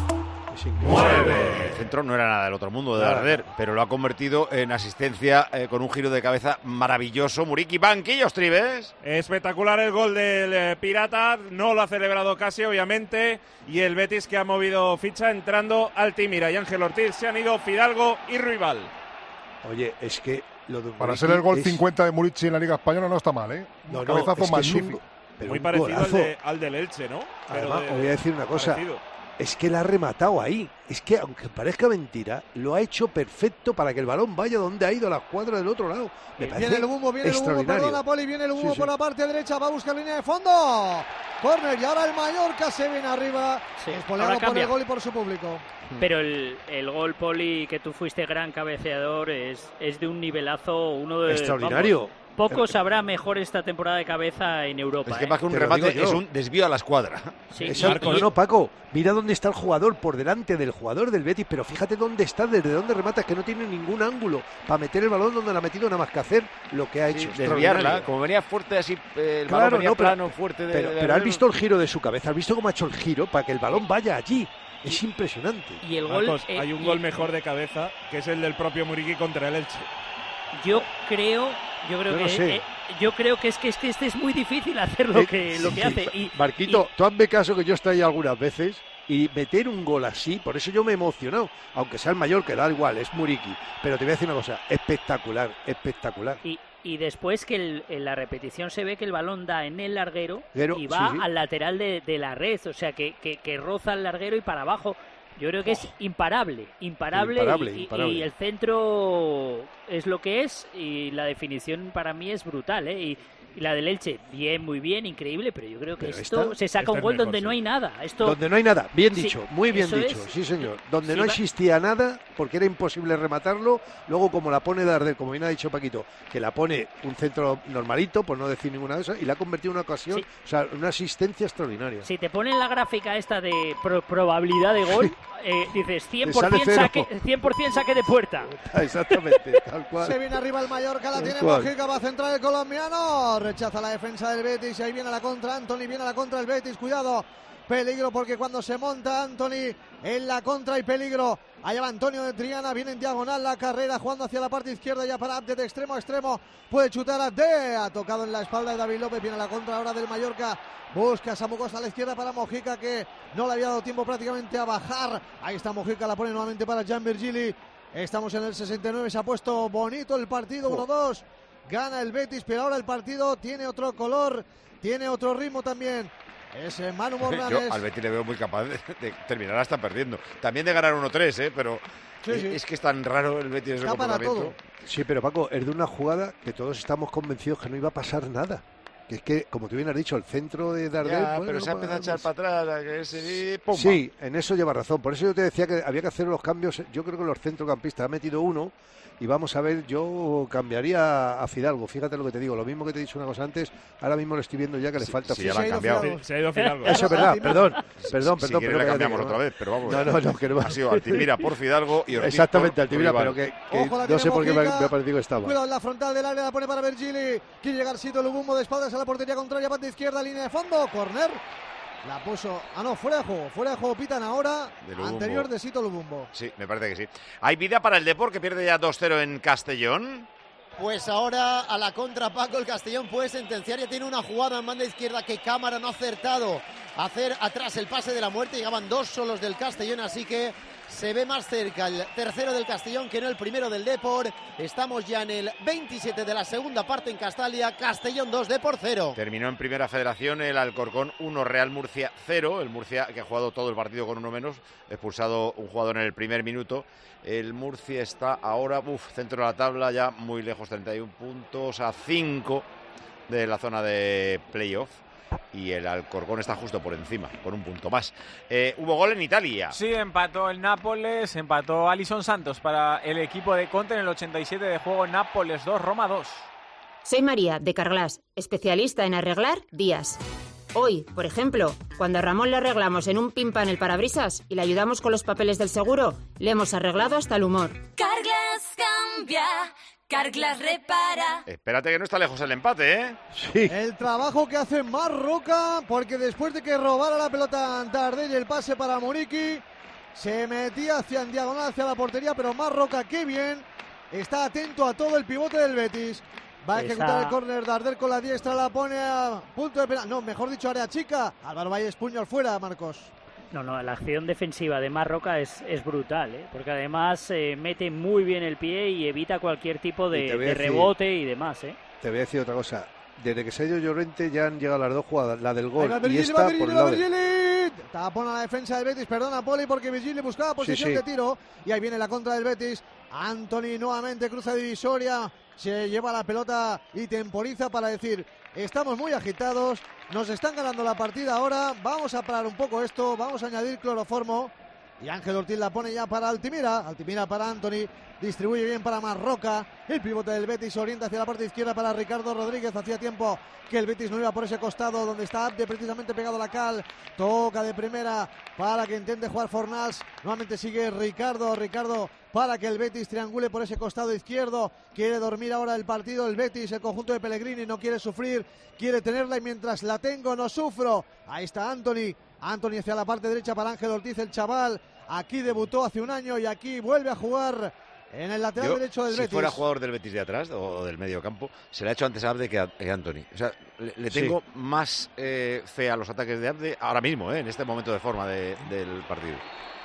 ¡Mueve! El centro no era nada del otro mundo de Darder, pero lo ha convertido en asistencia con un giro de cabeza maravilloso. Muriqui, banquillos, Tribes. Espectacular el gol del Pirata, no lo ha celebrado casi, obviamente, y el Betis que ha movido ficha entrando Altimira y Ángel Ortiz. Se han ido Fidalgo y Ruibal. Oye, es que lo de para ser el gol 50 de Muriqui en la Liga Española no está mal, ¿eh? No, un cabezazo es magnífico. Muy parecido al del Elche, ¿no? Además, os voy a decir una cosa. Es que la ha rematado ahí. Es que, aunque parezca mentira, lo ha hecho perfecto para que el balón vaya donde ha ido a la escuadra del otro lado. Me parece viene el humo, perdona, Poli, viene el humo por la parte derecha, va a buscar línea de fondo. Córner, y ahora el Mallorca se viene arriba, espoleado por el gol y por su público. Pero el gol, Poli, que tú fuiste gran cabeceador, es de un nivelazo, uno de... extraordinario. Vamos, pocos habrá mejor esta temporada de cabeza en Europa. Es que más que un remate es un desvío a la escuadra. Sí. No, Paco, mira dónde está el jugador, por delante del jugador del Betis, pero fíjate dónde está, desde dónde remata, es que no tiene ningún ángulo para meter el balón donde lo ha metido, nada más que hacer lo que ha hecho. Desviarla, como venía fuerte así, el balón venía plano, fuerte. Pero has visto el giro de su cabeza, has visto cómo ha hecho el giro para que el balón vaya allí. Es impresionante. Y el gol, hay un gol mejor de cabeza, que es el del propio Muriqui contra el Elche. Yo creo que este es muy difícil hacer lo que hace. Marquito, tú hazme caso que yo estoy ahí algunas veces y meter un gol así, por eso yo me he emocionado, aunque sea el mayor, que da igual, es Muriqui, pero te voy a decir una cosa, espectacular. Y después que en la repetición se ve que el balón da en el larguero y va al lateral de la red, o sea que roza el larguero y para abajo. Yo creo que es imparable. Y el centro es lo que es y la definición para mí es brutal, ¿eh? Y la del Elche, muy bien, increíble, pero yo creo que se saca un gol donde no hay nada. Donde no hay nada, bien dicho, muy bien dicho, sí señor. Donde no existía nada, porque era imposible rematarlo, luego como la pone Darder, como bien ha dicho Paquito, que la pone un centro normalito, por no decir ninguna cosa, y la ha convertido en una ocasión, o sea, una asistencia extraordinaria. Si te ponen la gráfica esta de probabilidad de gol, dices 100% saque de puerta. Exactamente, tal cual. Se viene arriba el Mallorca, la tiene Mojica, va a centrar el colombiano, rechaza la defensa del Betis y ahí viene a la contra Antony, viene a la contra el Betis, cuidado, peligro porque cuando se monta Antony en la contra hay peligro. Allá va Antonio de Triana, viene en diagonal la carrera, jugando hacia la parte izquierda ya para Abde, de extremo a extremo, puede chutar Abde, ha tocado en la espalda de David López, viene a la contra ahora del Mallorca, busca a Samu Costa a la izquierda para Mojica, que no le había dado tiempo prácticamente a bajar, ahí está Mojica, la pone nuevamente para Jan Virgili, estamos en el 69, se ha puesto bonito el partido, 1-2, gana el Betis, pero ahora el partido tiene otro color, tiene otro ritmo también. Es Manu Morales. Yo al Betis le veo muy capaz de terminar hasta perdiendo. También de ganar 1-3, pero es que es tan raro el Betis ese comportamiento. Sí, pero Paco, es de una jugada que todos estamos convencidos que no iba a pasar nada. Que es que, como tú bien has dicho, el centro de Darder... pero se ha empezado a echar para atrás. Sí, en eso lleva razón. Por eso yo te decía que había que hacer los cambios. Yo creo que los centrocampistas han metido uno. Y vamos a ver, yo cambiaría a Fidalgo, fíjate lo que te digo, lo mismo que te he dicho una cosa antes, ahora mismo lo estoy viendo ya que le falta Fidalgo. Ya lo han cambiado. Se ha ido Fidalgo. Eso es verdad, perdón. Si quieres le cambiamos otra vez, pero vamos. No, que no. Ha sido Altimira por Fidalgo y Ortiz. Exactamente, Altimira, pero que no sé por qué me ha parecido que estaba. Cuidado en la frontal del área, la pone para Virgili, quiere llegar Sito Lubumbo de espaldas a la portería contraria, parte izquierda, línea de fondo, córner. La puso... fuera de juego pitan ahora, anterior de Sito Lubumbo. Sí, me parece que sí. ¿Hay vida para el Depor, que pierde ya 2-0 en Castellón? Pues ahora a la contra, Paco, el Castellón puede sentenciar. Ya tiene una jugada en banda izquierda que Cámara no ha acertado a hacer atrás el pase de la muerte. Llegaban 2 solos del Castellón, así que se ve más cerca el tercero del Castellón que no el primero del Depor. Estamos ya en el 27 de la segunda parte en Castalia. Castellón 2, Depor 0. Terminó en Primera Federación el Alcorcón 1, Real Murcia 0. El Murcia, que ha jugado todo el partido con uno menos, expulsado un jugador en el primer minuto. El Murcia está ahora, centro de la tabla, ya muy lejos, 31 puntos, a 5 de la zona de playoff. Y el Alcorcón está justo por encima, con un punto más. Hubo gol en Italia. Sí, empató el Nápoles, empató Alisson Santos para el equipo de Conte en el 87 de juego. Nápoles 2, Roma 2. Soy María, de Carglass, especialista en arreglar vías. Hoy, por ejemplo, cuando a Ramón le arreglamos en un pimpan el parabrisas y le ayudamos con los papeles del seguro, le hemos arreglado hasta el humor. Carglass cambia, Carglass repara. Espérate que no está lejos el empate, ¿eh? Sí. El trabajo que hace Marroca, porque después de que robara la pelota Tardelli, el pase para Muriqui, se metía en diagonal hacia la portería, pero Marroca, qué bien, está atento a todo el pivote del Betis. Va a ejecutar el córner, Darder con la diestra, la pone a punto de penal. No, mejor dicho, área chica. Álvaro Valles, puño al fuera, Marcos. No, la acción defensiva de Marroca es brutal, ¿eh? Porque además mete muy bien el pie y evita cualquier tipo de rebote y demás, ¿eh? Te voy a decir otra cosa. Desde que se ha ido Llorente ya han llegado las dos jugadas, la del gol y esta por el lado. Tapona la defensa del Betis, perdona Poli, porque Virgili buscaba posición de tiro. Y ahí viene la contra del Betis. Anthony nuevamente cruza divisoria, se lleva la pelota y temporiza para decir: estamos muy agitados, nos están ganando la partida ahora, vamos a parar un poco esto, vamos a añadir cloroformo. Y Ángel Ortiz la pone ya para Altimira para Anthony, distribuye bien para Marroca, el pivote del Betis se orienta hacia la parte izquierda para Ricardo Rodríguez. Hacía tiempo que el Betis no iba por ese costado donde está Abde precisamente pegado a la cal, toca de primera para que intente jugar Fornals, nuevamente sigue Ricardo para que el Betis triangule por ese costado izquierdo. Quiere dormir ahora el partido el Betis, el conjunto de Pellegrini no quiere sufrir, quiere tenerla y mientras la tengo no sufro. Ahí está Anthony hacia la parte derecha para Ángel Ortiz, el chaval. Aquí debutó hace un año y aquí vuelve a jugar en el lateral derecho del Betis. Si fuera jugador del Betis de atrás o del medio campo, se le ha hecho antes a Abde que a Anthony. O sea, le tengo más fe a los ataques de Abde ahora mismo, en este momento de forma del partido.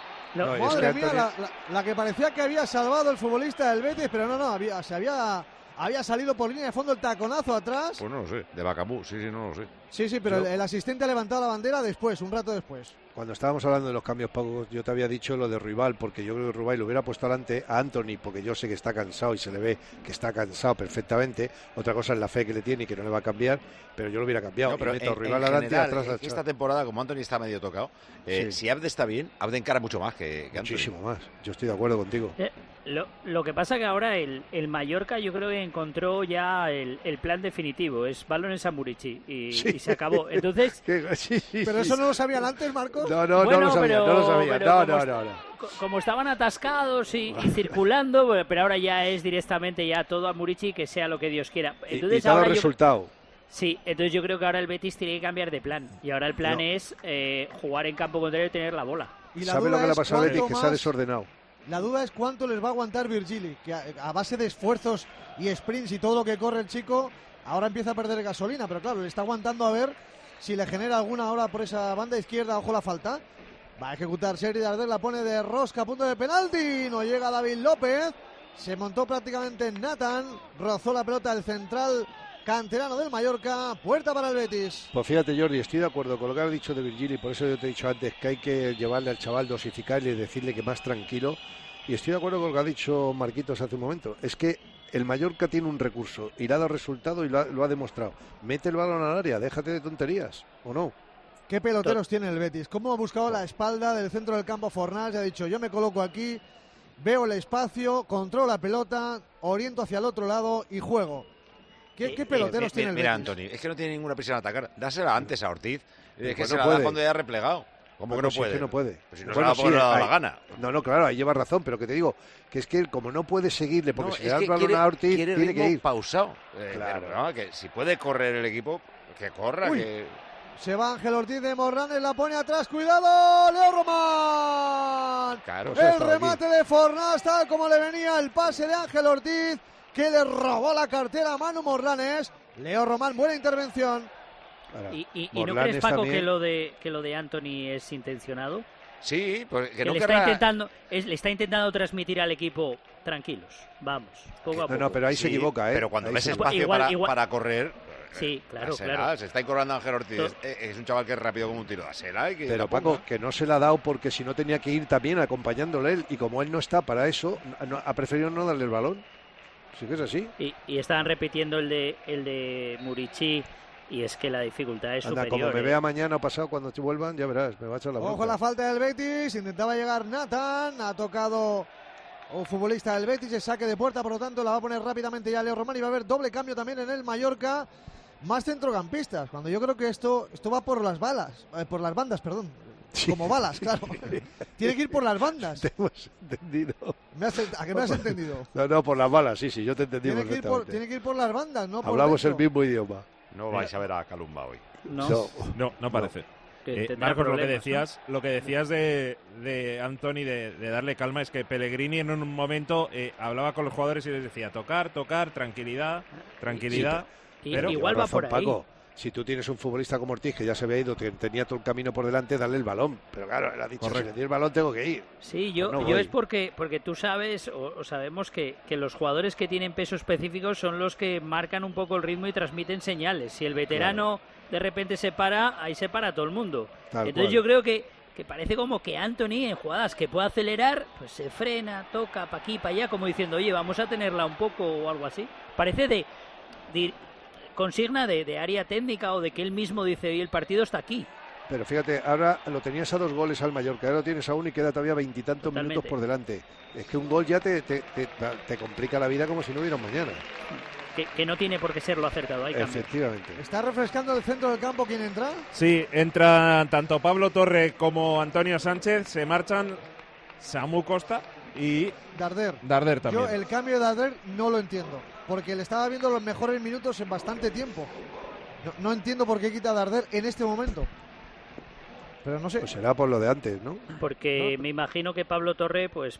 Madre mía, la que parecía que había salvado el futbolista del Betis, pero no, había salido por línea de fondo el taconazo atrás. Pues no lo sé, de Bacamú, no lo sé. Sí, pero el asistente ha levantado la bandera después, un rato después. Cuando estábamos hablando de los cambios, Paco, yo te había dicho lo de Ruibal, porque yo creo que Ruibal lo hubiera puesto adelante a Anthony, porque yo sé que está cansado y se le ve que está cansado perfectamente. Otra cosa es la fe que le tiene y que no le va a cambiar, pero yo lo hubiera cambiado. No, pero meto Ruibal adelante, atrás. Esta temporada, como Anthony está medio tocado, si Abde está bien, Abde encara mucho más que Anthony. Muchísimo más, yo estoy de acuerdo contigo. Lo que pasa que ahora el Mallorca yo creo que encontró ya el plan definitivo, es balones a Muriqui y se acabó. Entonces, pero eso no lo sabían antes, Marcos. No lo sabía. Como estaban atascados y circulando, pero ahora ya es directamente ya todo a Muriqui, que sea lo que Dios quiera. Entonces, y ahora resultado. Sí, entonces yo creo que ahora el Betis tiene que cambiar de plan. Y ahora el plan es jugar en campo contrario y tener la bola. ¿Sabe lo que le ha pasado a Betis? Que se ha desordenado. La duda es cuánto les va a aguantar Virgili, que a base de esfuerzos y sprints y todo lo que corre el chico, ahora empieza a perder gasolina, pero claro, le está aguantando a ver si le genera alguna hora por esa banda izquierda. Ojo la falta, va a ejecutar Sergi Darder, la pone de rosca a punto de penalti, no llega David López, se montó prácticamente Nathan, rozó la pelota el central canterano del Mallorca, puerta para el Betis. Pues fíjate, Jordi, estoy de acuerdo con lo que has dicho de Virgili, por eso yo te he dicho antes que hay que llevarle al chaval, dosificarle y decirle que más tranquilo, y estoy de acuerdo con lo que ha dicho Marquitos hace un momento, es que el Mallorca tiene un recurso y le ha dado resultado y lo ha demostrado. Mete el balón al área, déjate de tonterías, ¿o no? ¿Qué peloteros tiene el Betis? ¿Cómo ha buscado la espalda del centro del campo Fornals? Ha dicho, yo me coloco aquí, veo el espacio, controlo la pelota, oriento hacia el otro lado y juego. ¿Qué peloteros tiene el Betis? Mira, Anthony, es que no tiene ninguna prisa en atacar. Dásela antes a Ortiz. Es que se la da cuando ya ha replegado. ¿Cómo que no puede? Es que no puede. Pues si no se la puede dar la gana. No, claro, ahí lleva razón, pero que te digo, que es que él, como no puede seguirle, porque si le da el balón a Ortiz, tiene que ir pausado. Claro. Pero, que si puede correr el equipo, que corra. Se va Ángel Ortiz de Morlanes, la pone atrás, cuidado, Leo Román. Claro, el remate de Fornals, tal como le venía el pase de Ángel Ortiz, que le robó la cartera a Manu Morlanes. Leo Román, buena intervención. ¿Y no crees, Paco, también... que lo de Antony es intencionado? Sí, porque no le está intentando transmitir al equipo, tranquilos, vamos, poco a poco. No, pero ahí se equivoca, ¿eh? Pero cuando ves espacio para correr... Sí, claro. Se está incorporando Ángel Ortiz. Es un chaval que es rápido como un tiro. Pero Paco, que no se la ha dado porque si no tenía que ir también acompañándole él. Y como él no está para eso, ha preferido no darle el balón. Sí que es así. Y estaban repitiendo el de Murici. Y es que la dificultad es superior. Como me vea mañana o pasado cuando vuelvan, ya verás, me va a echar la boca. Ojo la falta del Betis. Intentaba llegar Nathan. Ha tocado un futbolista del Betis. El saque de puerta, por lo tanto, la va a poner rápidamente ya Leo Román. Y va a haber doble cambio también en el Mallorca. Más centrocampistas, cuando yo creo que esto va por las balas, por las bandas, perdón. Sí. Como balas, claro. Tiene que ir por las bandas. Te hemos entendido. ¿A qué me has entendido? No, por las balas, sí, yo te entendí tiene perfectamente. Tiene que ir por las bandas, no por Hablamos el mismo idioma. No vais a ver a Calumba hoy. No parece. Marcos, lo que decías de Antony de darle calma es que Pellegrini en un momento hablaba con los jugadores y les decía tocar, tranquilidad. Pero igual va por ahí. Paco, si tú tienes un futbolista como Ortiz que ya se había ido, que tenía todo el camino por delante, darle el balón. Pero claro, él ha dicho, si le di el balón tengo que ir. Sí, yo es porque tú sabes, o sabemos que los jugadores que tienen peso específico son los que marcan un poco el ritmo y transmiten señales. Si el veterano de repente se para, ahí se para todo el mundo. Entonces yo creo que parece como que Antony en jugadas que pueda acelerar, pues se frena, toca pa' aquí, pa' allá, como diciendo, oye, vamos a tenerla un poco o algo así. Parece de consigna de área técnica o de que él mismo dice, oye, el partido está aquí. Pero fíjate, ahora lo tenías a 2 goles al Mallorca, ahora lo tienes a 1 y queda todavía 20 y tantos minutos por delante. Es que un gol ya te complica la vida como si no hubiera un mañana. Que no tiene por qué ser lo acertado. Hay Efectivamente. ¿Está refrescando el centro del campo quién entra? Sí, entra tanto Pablo Torre como Antonio Sánchez, se marchan Samu Costa y Darder también. Yo el cambio de Darder no lo entiendo, porque le estaba viendo los mejores minutos en bastante tiempo. No entiendo por qué quita a Darder en este momento. Pero no sé. Pues será por lo de antes, ¿no? Porque me imagino que Pablo Torre pues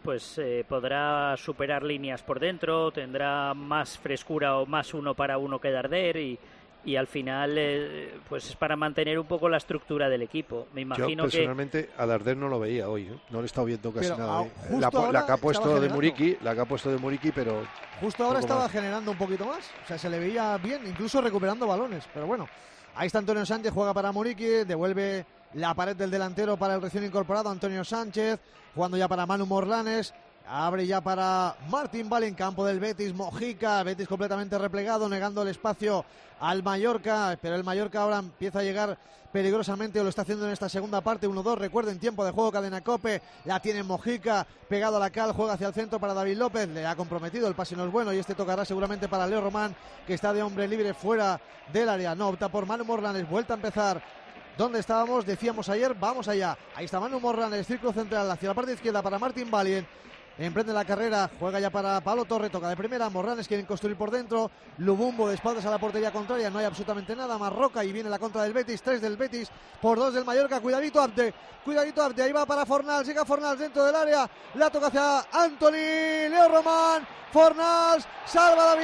podrá superar líneas por dentro, tendrá más frescura o más 1 para 1 que Darder y al final pues es para mantener un poco la estructura del equipo. Me imagino yo personalmente a Darder no lo veía hoy, ¿eh? No le he estado viendo casi nada. La que ha puesto de Muriqui, pero justo ahora estaba generando un poquito más. O sea, se le veía bien, incluso recuperando balones. Pero bueno, ahí está Antonio Sánchez, juega para Muriqui, devuelve la pared del delantero para el recién incorporado Antonio Sánchez, jugando ya para Manu Morlanes. Abre ya para Martín Vale en campo del Betis, Mojica, Betis completamente replegado, negando el espacio al Mallorca, pero el Mallorca ahora empieza a llegar peligrosamente, o lo está haciendo en esta segunda parte, 1-2, recuerden, tiempo de juego, cadena COPE, la tiene Mojica, pegado a la cal, juega hacia el centro para David López, le ha comprometido, el pase no es bueno y este tocará seguramente para Leo Román, que está de hombre libre fuera del área, no, opta por Manu Morlanes, vuelta a empezar. ¿Dónde estábamos? Decíamos ayer, vamos allá. Ahí está Manu Morlanes, círculo central hacia la parte izquierda para Martín Valien. Emprende la carrera, juega ya para Pablo Torre, toca de primera, Morlanes quieren construir por dentro, Lubumbo de espaldas a la portería contraria, no hay absolutamente nada, Marroca y viene la contra del Betis, 3 del Betis por 2 del Mallorca, cuidadito Abde, ahí va para Fornals, llega Fornals dentro del área, la toca hacia Antony, Leo Román, Fornals, salva David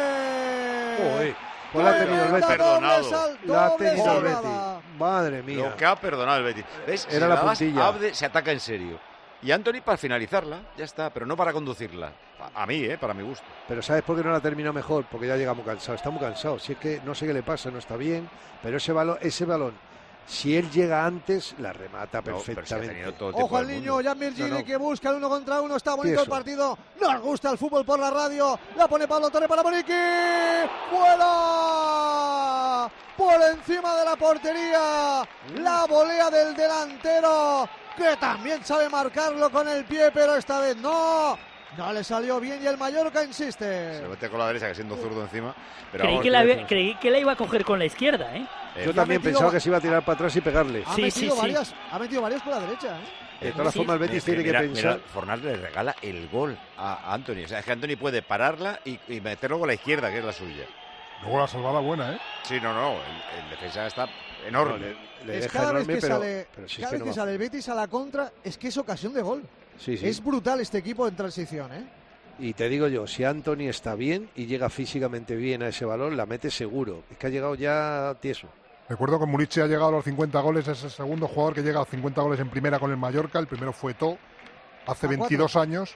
López. Uy. Pues la ha tenido el Betis. Perdonado. La ha tenido el Betis. Madre mía. Lo que ha perdonado el Betis. ¿Ves? Era la puntilla. Abde se ataca en serio. Y Antony para finalizarla, ya está, pero no para conducirla. A mí, para mi gusto. Pero ¿sabes por qué no la terminó mejor? Porque ya llega muy cansado. Está muy cansado. Si es que no sé qué le pasa, no está bien. Pero ese balón, si él llega antes, la remata perfectamente. Ojo al niño, Jan Virgili, que busca el 1 contra 1. Está bonito el partido. Nos gusta el fútbol por la radio. La pone Pablo Torre para Muriqui. ¡Fuera! Por encima de la portería. La volea del delantero, que también sabe marcarlo con el pie, pero esta vez no le salió bien y el Mallorca insiste. Se mete con la derecha, que siendo zurdo encima. Pero creí que la iba a coger con la izquierda, ¿eh? Yo también pensaba que se iba a tirar para atrás y pegarle. Ha metido varias con la derecha, ¿eh? De todas formas, el Betis tiene que pensar. Mira, Fornals le regala el gol a Antony. O sea, es que Antony puede pararla y meterlo con la izquierda, que es la suya. Luego la salvada buena, ¿eh? Sí, no, el defensa está enorme. Cada vez que sale el Betis a la contra, es que es ocasión de gol. Sí. Es brutal este equipo en transición, ¿eh? Y te digo yo, si Antony está bien y llega físicamente bien a ese balón, la mete seguro. Es que ha llegado ya tieso. Recuerdo que Murici ha llegado a los 50 goles, es el segundo jugador que llega a los 50 goles en primera con el Mallorca. El primero fue To, hace 22 años.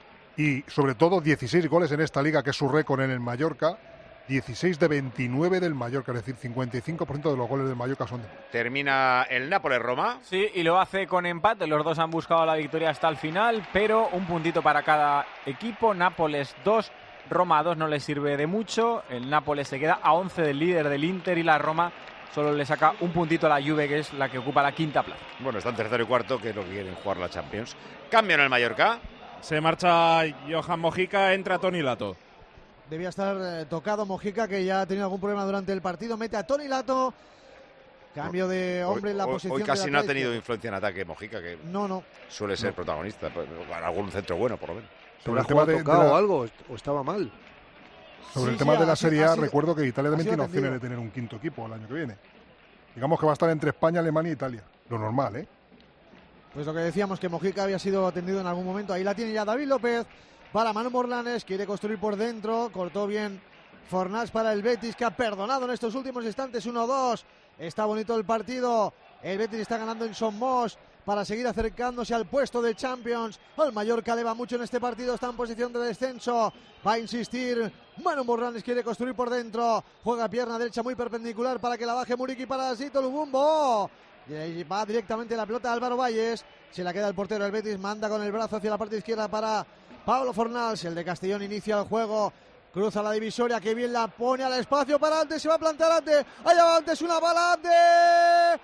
Y sobre todo 16 goles en esta liga, que es su récord en el Mallorca. 16 de 29 del Mallorca, es decir, 55% de los goles del Mallorca son de... Termina el Nápoles-Roma. Sí, y lo hace con empate. Los dos han buscado la victoria hasta el final, pero un puntito para cada equipo. Nápoles 2, Roma 2 no le sirve de mucho. El Nápoles se queda a 11 del líder del Inter y la Roma solo le saca un puntito a la Juve, que es la que ocupa la quinta plaza. Bueno, están tercero y cuarto, que es lo que quieren jugar la Champions. Cambio en el Mallorca. Se marcha Johan Mojica, entra Toni Lato. Debía estar tocado Mojica, que ya ha tenido algún problema durante el partido. Mete a Toni Lato. Cambio de hombre en la posición. Hoy casi no ha tenido influencia en ataque Mojica, que no suele ser protagonista. Algún centro bueno, por lo menos. ¿Sobre el tema de tocado o algo? ¿O estaba mal? Sobre el tema de la Serie A, recuerdo que Italia también tiene opciones de tener un quinto equipo el año que viene. Digamos que va a estar entre España, Alemania e Italia. Lo normal, ¿eh? Pues lo que decíamos, que Mojica había sido atendido en algún momento. Ahí la tiene ya David López. Para Manu Morlanes, quiere construir por dentro. Cortó bien Fornals para el Betis, que ha perdonado en estos últimos instantes. 1-2. Está bonito el partido. El Betis está ganando en Somos para seguir acercándose al puesto de Champions. Al Mallorca le va mucho en este partido. Está en posición de descenso. Va a insistir. Manu Morlanes quiere construir por dentro. Juega pierna derecha muy perpendicular para que la baje Muriqui para Sito Lubumbo. Y va directamente la pelota a Álvaro Valles. Se la queda el portero. El Betis manda con el brazo hacia la parte izquierda para Pablo Fornals. El de Castellón inicia el juego. Cruza la divisoria. Que bien la pone al espacio para Ante. Se va a plantar Ante. Allá va Ante. Es una bala Ante.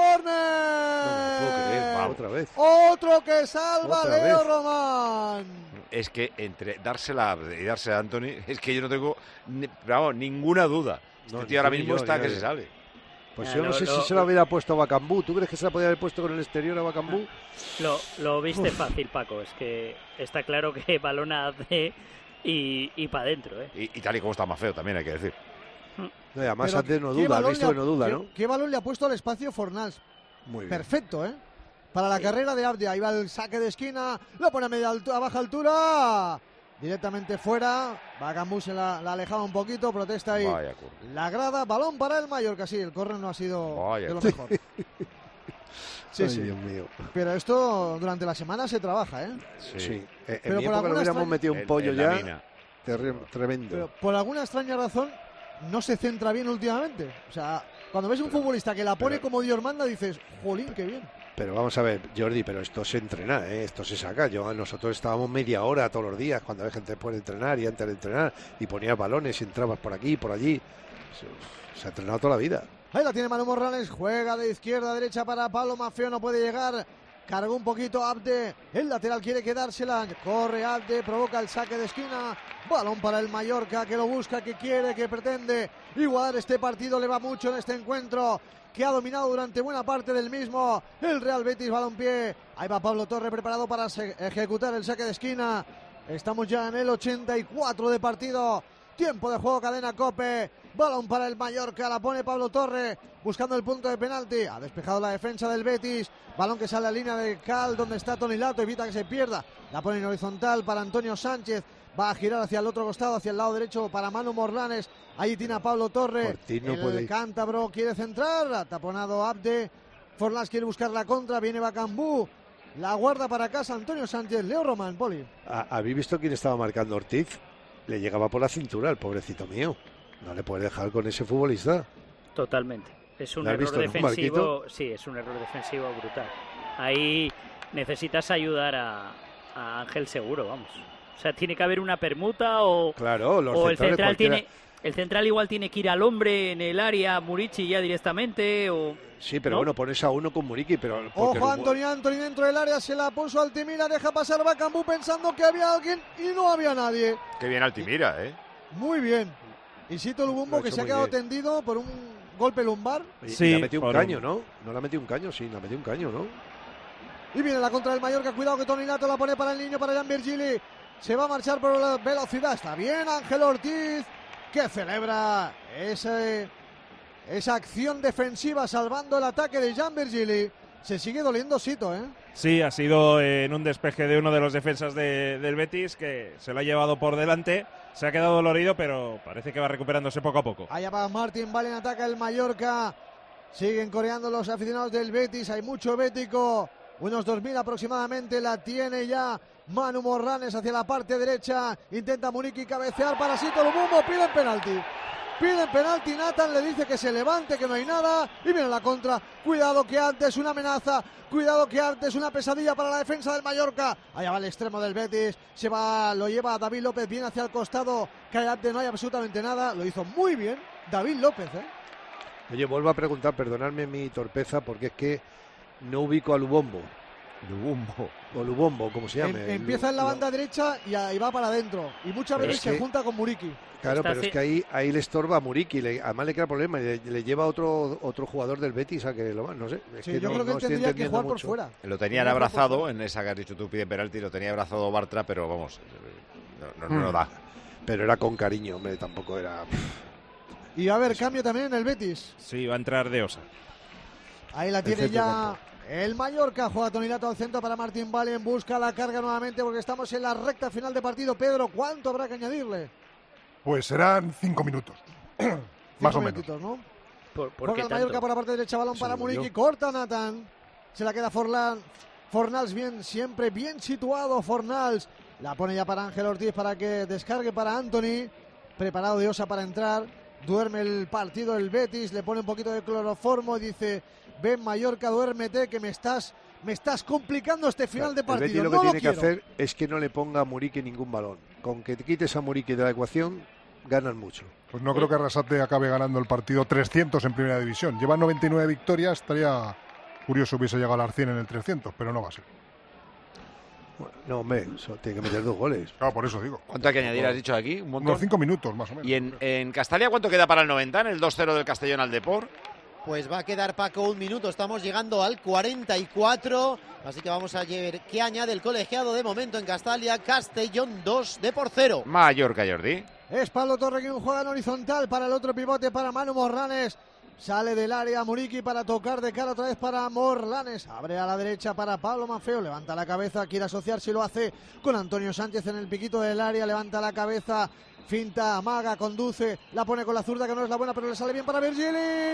¡Córner! No, otra vez. Otro que salva Leo Román. Es que entre dársela a Abde y dársela a Antony, es que yo no tengo ninguna duda. Este tío ahora mismo está que se sale. Pues yo no sé si se lo hubiera puesto a Bacambú. ¿Tú crees que se la podía haber puesto con el exterior a Bacambú? Lo viste fácil, Paco. Es que está claro que balón hace y para adentro. Y tal y como está más feo también, hay que decir. No, además antes no duda, ha visto que no duda, ¿no? ¿Qué balón le ha puesto al espacio Fornals? Muy bien. Perfecto, ¿eh? Para la carrera de Abde. Ahí va el saque de esquina. Lo pone a baja altura. Directamente fuera. Bacambú se la alejaba un poquito. Protesta ahí la grada. Balón para el Mallorca. Sí, el córner no ha sido de lo mejor. Sí. Dios mío. Pero esto durante la semana se trabaja, ¿eh? Sí. En mi época no hubiéramos metido un pollo ya. Tremendo. Pero por alguna extraña razón no se centra bien últimamente. O sea, cuando ves un futbolista que la pone como Dios manda, dices, jolín, qué bien. Pero vamos a ver, Jordi, pero esto se entrena, esto se saca. Nosotros estábamos media hora todos los días cuando hay gente puede entrenar y antes de entrenar y ponías balones y entrabas por aquí, por allí. Se ha entrenado toda la vida. Ahí la tiene Manu Morlanes, juega de izquierda a derecha para Pablo Maffeo, no puede llegar. Cargó un poquito Abde, el lateral quiere quedársela, corre Abde, provoca el saque de esquina, balón para el Mallorca que lo busca, que quiere, que pretende igualar este partido, le va mucho en este encuentro, que ha dominado durante buena parte del mismo el Real Betis Balompié. Ahí va Pablo Torre preparado para ejecutar el saque de esquina, estamos ya en el 84 de partido. Tiempo de juego, cadena COPE. Balón para el Mallorca, la pone Pablo Torre buscando el punto de penalti. Ha despejado la defensa del Betis. Balón que sale a la línea de Cal, donde está Toni Lato, evita que se pierda. La pone en horizontal para Antonio Sánchez. Va a girar hacia el otro costado, hacia el lado derecho para Manu Morlanes. Ahí tiene a Pablo Torre. El cántabro quiere centrar. Ha taponado Abde. Forlás quiere buscar la contra. Viene Bacambú. La guarda para casa Antonio Sánchez. Leo Román, Poli. ¿Habéis visto quién estaba marcando Ortiz? Le llegaba por la cintura, el pobrecito mío. No le puedes dejar con ese futbolista. Totalmente. Es un error defensivo. Sí, es un error defensivo brutal. Ahí necesitas ayudar a Ángel Seguro, vamos. O sea, tiene que haber una permuta o el central tiene. El central igual tiene que ir al hombre en el área, Muriqui ya directamente o... Sí, pero bueno, pones a uno con Muriqui, pero... Ojo, Anthony dentro del área, se la puso Altimira, deja pasar Bacambú pensando que había alguien y no había nadie. Qué bien Altimira, Muy bien. Y Sito Lubumbo, que se ha quedado tendido por un golpe lumbar. Sí, le ha metido un caño, ¿no? No le ha metido un caño, sí, le ha metido un caño, ¿no? Y viene la contra del Mallorca, cuidado que Toni Lato la pone para el niño, para Jan Virgili. Se va a marchar por la velocidad, está bien Ángel Ortiz. que celebra esa acción defensiva salvando el ataque de Jan Virgili. Se sigue doliendo Sito, ¿eh? Sí, ha sido en un despeje de uno de los defensas del Betis que se lo ha llevado por delante. Se ha quedado dolorido, pero parece que va recuperándose poco a poco. Allá va Martín Valen, ataca el Mallorca. Siguen coreando los aficionados del Betis. Hay mucho bético. Unos 2.000 aproximadamente. La tiene ya Manu Morlanes hacia la parte derecha. Intenta Muriqui cabecear para Sito Lubumbo. Piden penalti. Piden penalti, Nathan le dice que se levante, que no hay nada, y viene la contra. Cuidado que antes una amenaza, cuidado que antes una pesadilla para la defensa del Mallorca. Allá va el extremo del Betis, lo lleva a David López, viene hacia el costado, cae antes, no hay absolutamente nada. Lo hizo muy bien David López, ¿eh? Oye, vuelvo a preguntar, perdonadme mi torpeza, porque es que no ubico a Lubombo. O Lubombo, como se llame. Empieza en la banda derecha y ahí va para adentro. Y muchas veces se junta con Muriqui. Claro, pero es que ahí le estorba a Muriqui, además le queda problema, y le lleva a otro jugador del Betis a que lo no sé. Es sí, que yo creo que él tendría que jugar por fuera. Lo tenían abrazado, en esa que has dicho tú, pide penalti, lo tenía abrazado Bartra, pero vamos, no da. Pero era con cariño, hombre, tampoco era... Y va a haber cambio también en el Betis. Sí, va a entrar De Osa. Ahí la tiene ya el Mallorca. Juega Tonilato al centro para Martín Valen. Busca la carga nuevamente porque estamos en la recta final de partido. Pedro, ¿cuánto habrá que añadirle? Pues serán 5 minutos. Más o menos. ¿No? Juega el Mallorca por la parte derecha. Balón para Muriqui. Corta Nathan. Se la queda Fornals siempre bien situado. Fornals la pone ya para Ángel Ortiz para que descargue para Anthony. Preparado De Osa para entrar. Duerme el partido el Betis, le pone un poquito de cloroformo y dice: ven Mallorca, duérmete, que me estás complicando este final de partido. El Betis lo que tiene que hacer es que no le ponga a Muriqui ningún balón. Con que te quites a Muriqui de la ecuación, ganan mucho. Pues no creo que Arrasate acabe ganando el partido 300 en primera división. Lleva 99 victorias, estaría curioso hubiese llegado a las 100 en el 300, pero no va a ser. No, hombre, tiene que meter 2 goles. Claro, por eso digo. ¿Cuánto hay que añadir, has dicho aquí? ¿Un montón? Unos 5 minutos, más o menos. ¿Y en Castalia cuánto queda para el 90, en el 2-0 del Castellón al Deport? Pues va a quedar, Paco, 1 minuto. Estamos llegando al 44. Así que vamos a ver qué añade el colegiado de momento en Castalia. Castellón 2, Deport 0. Mallorca, Jordi. Es Pablo Torre quien juega en horizontal para el otro pivote, para Manu Morlanes. Sale del área Muriqui para tocar de cara otra vez para Morlanes. Abre a la derecha para Pablo Maffeo. Levanta la cabeza, quiere asociarse y lo hace con Antonio Sánchez en el piquito del área. Levanta la cabeza, finta, amaga, conduce. La pone con la zurda que no es la buena, pero le sale bien para Virgili.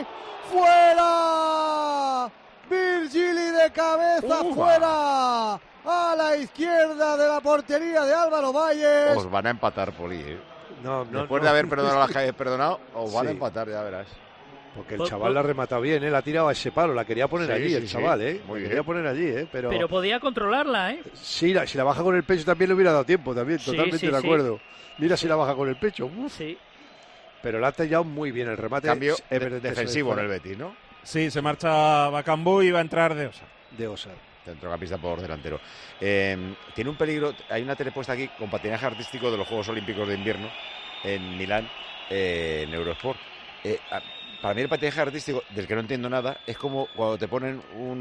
¡Fuera! Virgili de cabeza, fuera. A la izquierda de la portería de Álvaro Valles. Os van a empatar, Poli. Después de haber perdonado a las que habéis perdonado, os van a empatar, ya verás. Porque el chaval la ha rematado bien, la ha tirado a ese palo, la quería poner allí, el chaval, Muy quería poner allí, Pero podía controlarla, Sí, si la baja con el pecho también le hubiera dado tiempo, también, totalmente de acuerdo. Mira si la baja con el pecho. Sí. Pero la ha tallado muy bien el remate. Cambio defensivo en el Betis, ¿no? Sí, se marcha Bacambú y va a entrar De Osa. De Osa. Centrocampista por delantero. Tiene un peligro, hay una tele puesta aquí con patinaje artístico de los Juegos Olímpicos de Invierno en Milán, en Eurosport. Para mí el patinaje artístico, del que no entiendo nada, es como cuando te ponen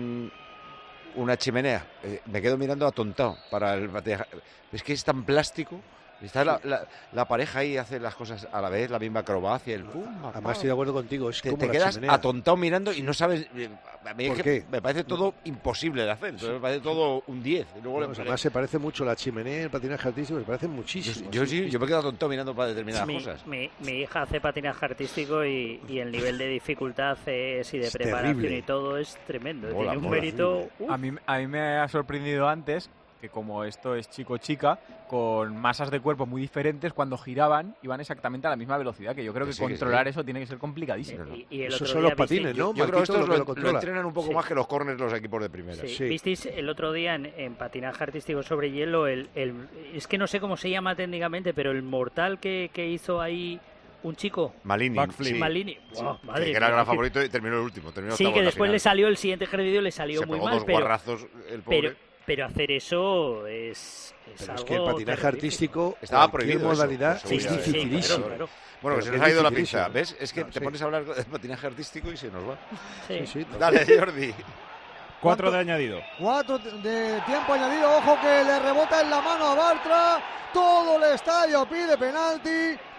una chimenea. Me quedo mirando atontado para el patinaje. Es que es tan plástico. Está la pareja ahí, hace las cosas a la vez, la misma acrobacia, el pum. Además estoy de acuerdo contigo, es como te la quedas chimenea. atontado mirando y no sabes. A mí ¿Por es qué? que me parece todo imposible de hacer. Entonces me parece todo un 10. Y luego Además se parece mucho la chimenea y el patinaje artístico, se parecen muchísimo. Yo me quedo atontado mirando para determinadas cosas. Mi hija hace patinaje artístico y el nivel de dificultad y de preparación terrible. Y todo es tremendo. Mola, Tiene un mérito. A mí me ha sorprendido antes que, como esto es chico-chica, con masas de cuerpo muy diferentes, cuando giraban iban exactamente a la misma velocidad, que yo creo que controlar eso tiene que ser complicadísimo. Y el Esos otro son día los patines, ¿no? Yo creo que estos lo controla. entrenan un poco más que los córners los equipos de primera. Sí. ¿Visteis el otro día en patinaje artístico sobre hielo? Es que no sé cómo se llama técnicamente, pero el mortal que hizo ahí un chico. Malini. Backflip. Malini. Wow, madre que era el mía. gran favorito y terminó el último. Sí, que después le salió el siguiente ejercicio, le salió se muy pegó mal. dos guarrazos el pobre. Pero hacer eso es Pero algo es que el patinaje artístico, estaba cualquier prohibido modalidad eso, es dificilísimo. Claro. Bueno, Pero se que nos ha es ido la dificilísimo. pinza. ¿Ves? Es que te pones a hablar de patinaje artístico y se nos va. Sí. Dale, Jordi. 4 de añadido. 4 de tiempo añadido. Ojo que le rebota en la mano a Bartra. Todo el estadio pide penalti.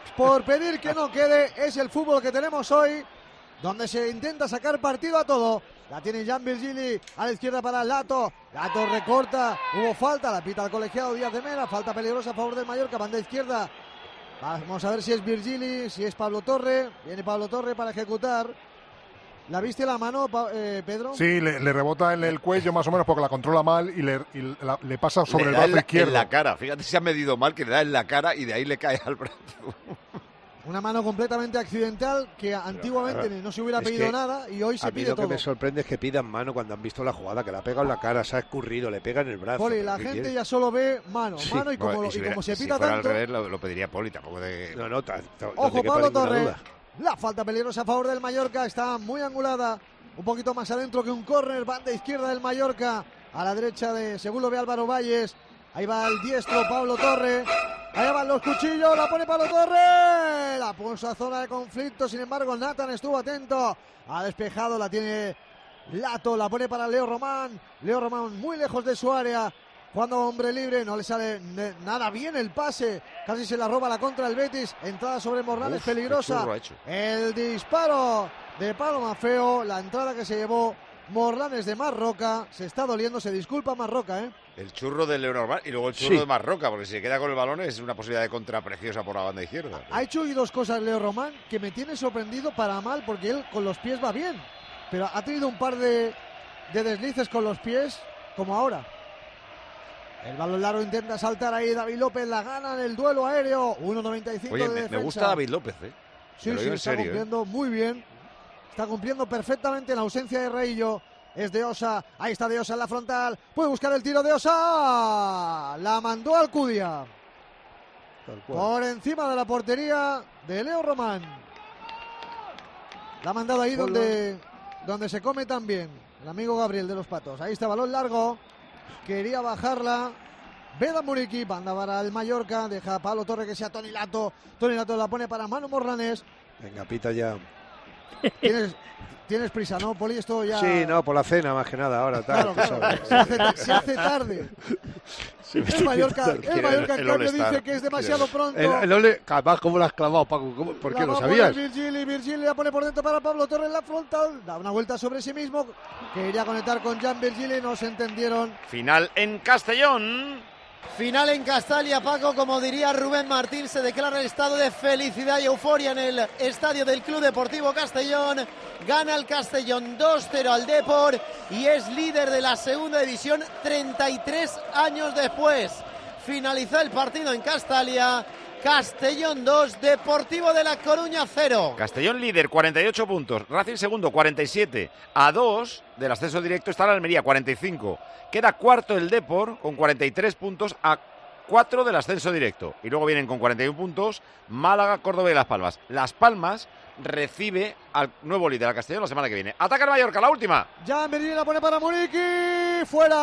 por pedir que no quede. Es el fútbol que tenemos hoy, donde se intenta sacar partido a todo. La tiene Jan Virgili a la izquierda para Lato. Lato recorta, hubo falta, la pita al colegiado Díaz de Mera, falta peligrosa a favor del Mallorca, banda izquierda. Vamos a ver si es Virgili, si es Pablo Torre. Viene Pablo Torre para ejecutar. ¿La viste la mano, Pedro? Sí, le rebota en el cuello más o menos porque la controla mal y le pasa sobre el brazo izquierdo. En la cara, fíjate si ha medido mal, que le da en la cara y de ahí le cae al brazo. Una mano completamente accidental que antiguamente no se hubiera pedido nada y hoy se pide todo. A mí lo que me sorprende es que pidan mano cuando han visto la jugada, que la ha pegado en la cara, se ha escurrido, le pega en el brazo. Poli, la gente ya solo ve mano y como se pita tanto... al revés lo pediría Poli, tampoco de... No, ojo, Pablo Torre. La falta peligrosa a favor del Mallorca, está muy angulada, un poquito más adentro que un córner, banda izquierda del Mallorca, a la derecha de Segulo ve Álvaro Valles, ahí va el diestro Pablo Torre, ahí van los cuchillos, la pone Pablo Torre, la puso a zona de conflicto, sin embargo Nathan estuvo atento, ha despejado, la tiene Lato, la pone para Leo Román muy lejos de su área. Cuando hombre libre, no le sale nada bien el pase. Casi se la roba la contra el Betis. Entrada sobre Morlanes, peligrosa. El disparo de Pablo Maffeo. La entrada que se llevó Morlanes de Marroca. Se está doliendo, se disculpa Marroca, ¿eh? El churro de Leonor y luego el churro de Marroca, porque si se queda con el balón es una posibilidad de contra preciosa por la banda izquierda. Ha hecho hoy dos cosas Leo Román que me tiene sorprendido para mal, porque él con los pies va bien. Pero ha tenido un par de deslices con los pies, como ahora. El balón largo intenta saltar ahí David López, la gana en el duelo aéreo, 1.95 Oye, de defensa. me gusta David López, ¿eh? Sí, está cumpliendo muy bien. Está cumpliendo perfectamente en ausencia de Reillo. Es de Osa, ahí está de Osa en la frontal. Puede buscar el tiro de Osa. La mandó Alcudia. Por encima de la portería de Leo Román. La ha mandado ahí donde se come también el amigo Gabriel de los Patos. Ahí está balón largo. Quería bajarla. Veda Muriqui, banda para el Mallorca. Deja a Pablo Torre que sea Toni Lato. Toni Lato la pone para Manu Morlanes. Venga, pita ya. Tienes prisa, ¿no, Poli? Esto ya... Sí, no, por la cena más que nada ahora. Claro. Se hace tarde. El Mallorca en cambio dice que es demasiado pronto. Además, ¿cómo lo has clavado, Paco? ¿Por qué lo sabías? Virgili la pone por dentro para Pablo Torres en la frontal. Da una vuelta sobre sí mismo. Quería conectar con Jan Virgili, no se entendieron. Final en Castellón. Final en Castalia, Paco, como diría Rubén Martín, se declara el estado de felicidad y euforia en el estadio del Club Deportivo Castellón. Gana el Castellón 2-0 al Depor y es líder de la segunda división 33 años después. Finaliza el partido en Castalia. Castellón 2, Deportivo de La Coruña 0. Castellón líder, 48 puntos. Racing segundo, 47. A 2 del ascenso directo está la Almería, 45. Queda cuarto el Depor con 43 puntos a 4 del ascenso directo. Y luego vienen con 41 puntos Málaga, Córdoba y Las Palmas. Las Palmas recibe al nuevo líder, al Castellón, la semana que viene. Ataca el Mallorca, la última. Ya Merino la pone para Muriqui.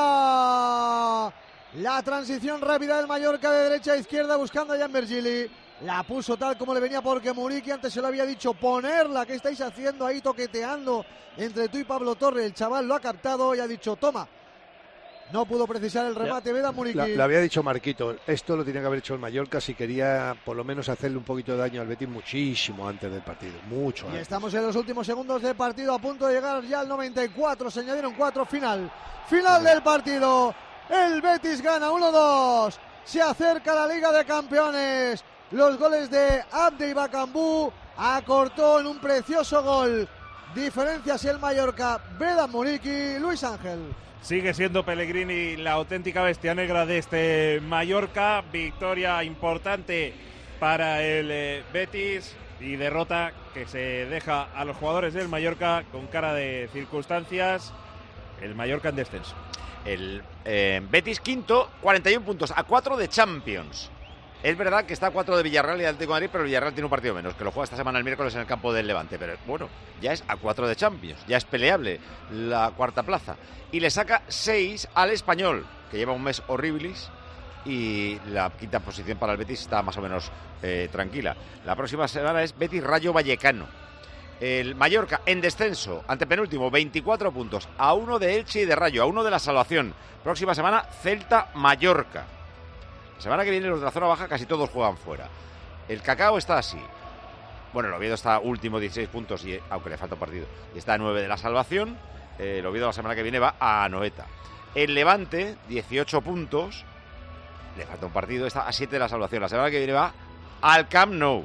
Fuera. La transición rápida del Mallorca de derecha a izquierda buscando a Jan Virgili. La puso tal como le venía porque Muriqui antes se lo había dicho ponerla. ¿Qué estáis haciendo ahí toqueteando entre tú y Pablo Torre? El chaval lo ha captado y ha dicho toma. No pudo precisar el remate, Veda Muriqui. Le había dicho Marquito, esto lo tenía que haber hecho el Mallorca si quería por lo menos hacerle un poquito de daño al Betis muchísimo antes del partido, mucho antes. Y estamos en los últimos segundos del partido, a punto de llegar ya al 94, se añadieron 4, final del partido. El Betis gana 1-2, se acerca a la Liga de Campeones. Los goles de Abde y Bacambú acortó en un precioso gol. Diferencias el Mallorca, Veda Muriqui, Luis Ángel. Sigue siendo Pellegrini la auténtica bestia negra de este Mallorca. Victoria importante para el Betis y derrota que se deja a los jugadores del Mallorca con cara de circunstancias. El Mallorca en descenso. El Betis quinto, 41 puntos, a 4 de Champions. Es verdad que está a 4 de Villarreal y Atlético de Madrid, pero el Villarreal tiene un partido menos, que lo juega esta semana el miércoles en el campo del Levante. Pero bueno, ya es a 4 de Champions, ya es peleable la cuarta plaza. Y le saca 6 al Español, que lleva un mes horribilis, y la quinta posición para el Betis está más o menos tranquila. La próxima semana es Betis Rayo Vallecano. El Mallorca en descenso, antepenúltimo, 24 puntos, a 1 de Elche y de Rayo, a 1 de la salvación. Próxima semana, Celta Mallorca. La semana que viene los de la zona baja casi todos juegan fuera. El Cacao está así. Bueno, el Oviedo está último, 16 puntos, y aunque le falta un partido. Y está a 9 de la salvación. El Oviedo la semana que viene va a Anoeta. El Levante, 18 puntos. Le falta un partido, está a 7 de la salvación. La semana que viene va al Camp Nou.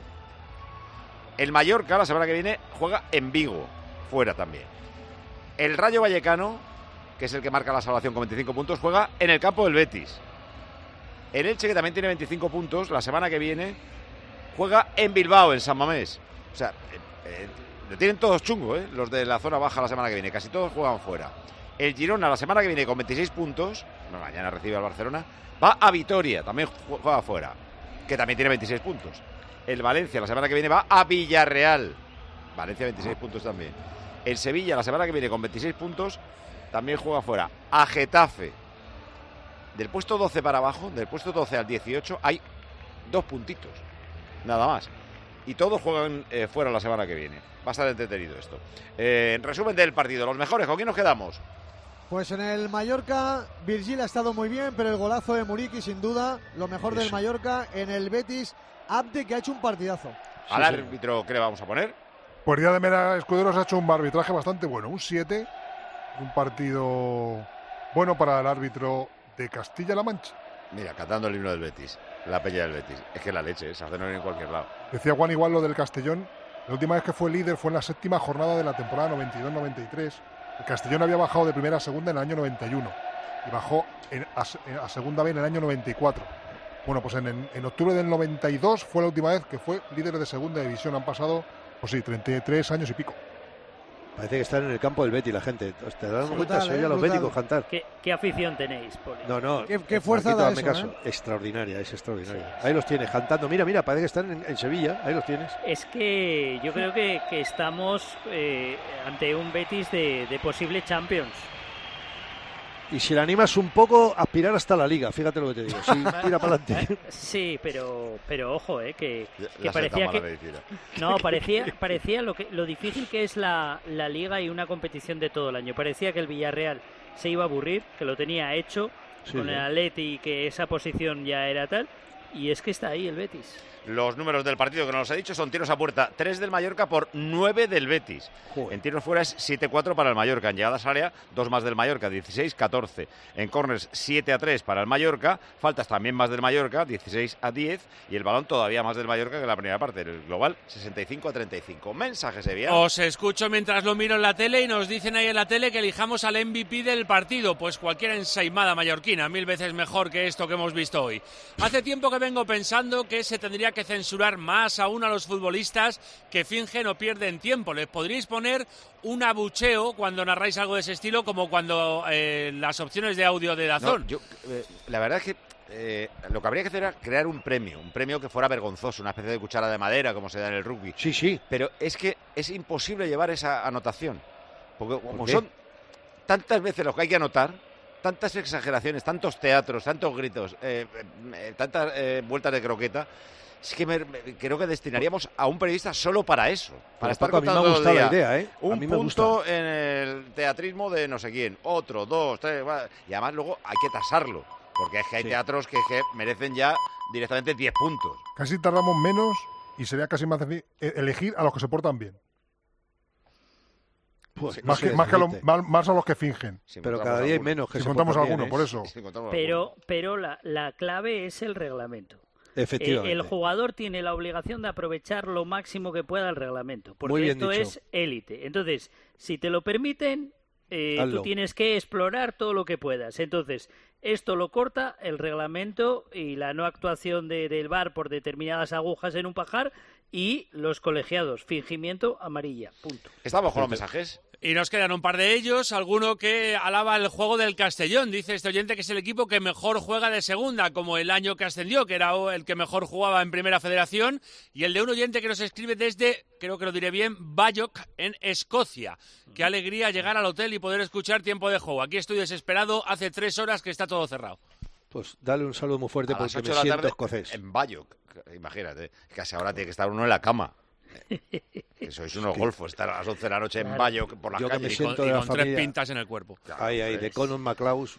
El Mallorca la semana que viene juega en Vigo, fuera también. El Rayo Vallecano, que es el que marca la salvación con 25 puntos, juega en el campo del Betis. El Elche, que también tiene 25 puntos, la semana que viene juega en Bilbao, en San Mamés. O sea, lo tienen todos chungo, los de la zona baja la semana que viene. Casi todos juegan fuera. El Girona la semana que viene con 26 puntos, mañana recibe al Barcelona, va a Vitoria, también juega fuera, que también tiene 26 puntos. El Valencia la semana que viene va a Villarreal. Valencia 26 puntos también. El Sevilla la semana que viene con 26 puntos también juega fuera. A Getafe. Del puesto 12 para abajo, del puesto 12 al 18, hay 2 puntitos. Nada más. Y todos juegan fuera la semana que viene. Va a estar entretenido esto. En resumen del partido, los mejores, ¿con quién nos quedamos? Pues en el Mallorca, Virgil ha estado muy bien, pero el golazo de Muriqui, sin duda, lo mejor del Mallorca. En el Betis, Abde, que ha hecho un partidazo. ¿Al árbitro qué le vamos a poner? Pues Díaz de Mera Escuderos ha hecho un arbitraje bastante bueno, un 7, un partido bueno para el árbitro de Castilla-La Mancha. Mira, cantando el himno del Betis, la peña del Betis. Es que la leche, se hace no en cualquier lado. Decía Juan igual lo del Castellón, la última vez que fue líder fue en la 7ª jornada de la temporada 92-93. El Castellón había bajado de primera a segunda en el año 91 y bajó a segunda vez en el año 94. Bueno, pues en octubre del 92 fue la última vez que fue líder de segunda división. Han pasado, pues sí, 33 años y pico. Parece que están en el campo del Betis la gente. ¿Te das cuenta? Se oye a los béticos cantar. ¿Qué afición tenéis, Poli? No. ¿Qué fuerza da eso, caso. Extraordinaria, es extraordinaria. Sí. Ahí los tienes cantando. Mira, parece que están en Sevilla. Ahí los tienes. Es que yo creo que estamos ante un Betis de posible Champions. Y si le animas un poco, aspirar hasta la Liga, fíjate lo que te digo. Sí, tira para adelante. Sí, pero ojo, que parecía que no parecía lo difícil que es la Liga y una competición de todo el año. Parecía que el Villarreal se iba a aburrir, que lo tenía hecho con el Atleti y que esa posición ya era tal. Y es que está ahí el Betis. Los números del partido que nos ha dicho son tiros a puerta 3 del Mallorca por 9 del Betis. Joder. En tiros fuera es 7-4 para el Mallorca. En llegadas al área, 2 más del Mallorca, 16-14. En córners, 7-3 para el Mallorca. Faltas también más del Mallorca, 16-10. Y el balón todavía más del Mallorca que en la primera parte. El global, 65-35. Mensajes, Sevilla. Os escucho mientras lo miro en la tele y nos dicen ahí en la tele que elijamos al MVP del partido. Pues cualquier ensaimada mallorquina, 1000 veces mejor que esto que hemos visto hoy. Hace tiempo que vengo pensando que se tendría que censurar más aún a los futbolistas que fingen o pierden tiempo. Les podríais poner un abucheo cuando narráis algo de ese estilo, como cuando las opciones de audio de DAZN. No, la verdad es que lo que habría que hacer era crear un premio que fuera vergonzoso, una especie de cuchara de madera como se da en el rugby. Sí. Pero es que es imposible llevar esa anotación, porque como son tantas veces lo que hay que anotar, tantas exageraciones, tantos teatros, tantos gritos, tantas vueltas de croqueta. Es que creo que destinaríamos a un periodista solo para eso, para estar contando todo el día. La idea, Un punto en el teatrismo de no sé quién, otro, 2, 3, y además luego hay que tasarlo, porque es que hay teatros que merecen ya directamente 10 puntos. Casi tardamos menos y sería casi más difícil elegir a los que se portan bien. Pues, más a los que fingen. Pero cada día hay menos que si se contamos portan alguno, bien, por eso. Pero la clave es el reglamento. Efectivamente. El jugador tiene la obligación de aprovechar lo máximo que pueda el reglamento, porque esto es élite. Entonces, si te lo permiten, tú tienes que explorar todo lo que puedas. Entonces, esto lo corta el reglamento y la no actuación del VAR por determinadas agujas en un pajar y los colegiados. Fingimiento, amarilla. Punto. Estamos con los mensajes. Y nos quedan un par de ellos, alguno que alaba el juego del Castellón. Dice este oyente que es el equipo que mejor juega de segunda, como el año que ascendió, que era el que mejor jugaba en Primera Federación. Y el de un oyente que nos escribe desde, creo que lo diré bien, Ballock, en Escocia. Qué alegría llegar al hotel y poder escuchar tiempo de juego. Aquí estoy desesperado, hace 3 horas que está todo cerrado. Pues dale un saludo muy fuerte porque me siento escocés. En Ballock, imagínate, casi ahora tiene que estar uno en la cama. Que sois unos golfos, estar a las 11 de la noche en Ballock por las calles y con 3 pintas en el cuerpo. De Conor McLeod.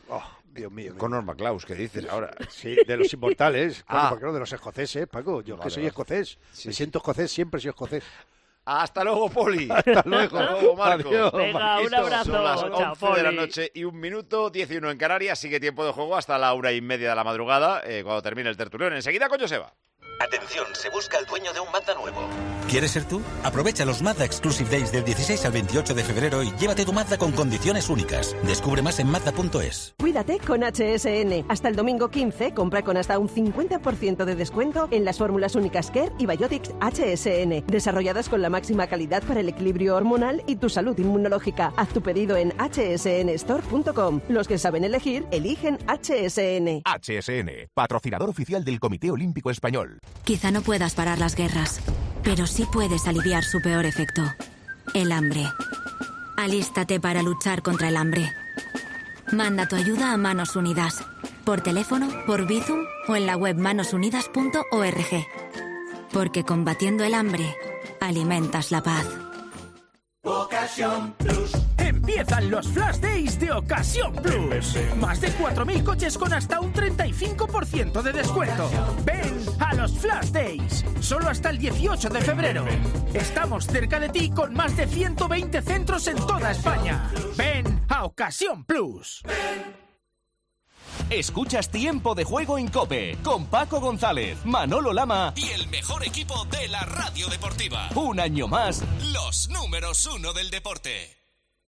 Dios mío. Conor McLeod, ¿qué dices ahora? Sí, de los inmortales. Claro, de los escoceses, Paco. Yo que soy escocés. Sí. Me siento escocés, siempre soy escocés. Hasta luego, Poli. Hasta luego, Marco. Adiós, venga, un abrazo. Son las Chao, 11 de la noche y 1 minuto, 11 en Canarias. Sigue tiempo de juego hasta la 1:30 de la madrugada, cuando termine el tertulión. Enseguida con Joseba. Atención, se busca el dueño de un Mazda nuevo. ¿Quieres ser tú? Aprovecha los Mazda Exclusive Days del 16 al 28 de febrero y llévate tu Mazda con condiciones únicas. Descubre más en Mazda.es. Cuídate con HSN. Hasta el domingo 15, compra con hasta un 50% de descuento en las fórmulas únicas Care y Biotics HSN, desarrolladas con la máxima calidad para el equilibrio hormonal y tu salud inmunológica. Haz tu pedido en hsnstore.com. Los que saben elegir, eligen HSN. HSN, patrocinador oficial del Comité Olímpico Español. Quizá no puedas parar las guerras, pero sí puedes aliviar su peor efecto, el hambre. Alístate para luchar contra el hambre. Manda tu ayuda a Manos Unidas, por teléfono, por Bizum o en la web manosunidas.org. Porque combatiendo el hambre, alimentas la paz. Ocasión Plus. Empiezan los Flash Days de Ocasión Plus. Más de 4.000 coches con hasta un 35% de descuento. Ven a los Flash Days. Solo hasta el 18 de febrero. Estamos cerca de ti con más de 120 centros en toda España. Ven a Ocasión Plus. Escuchas Tiempo de Juego en COPE, con Paco González, Manolo Lama y el mejor equipo de la radio deportiva. Un año más, los números 1 del deporte.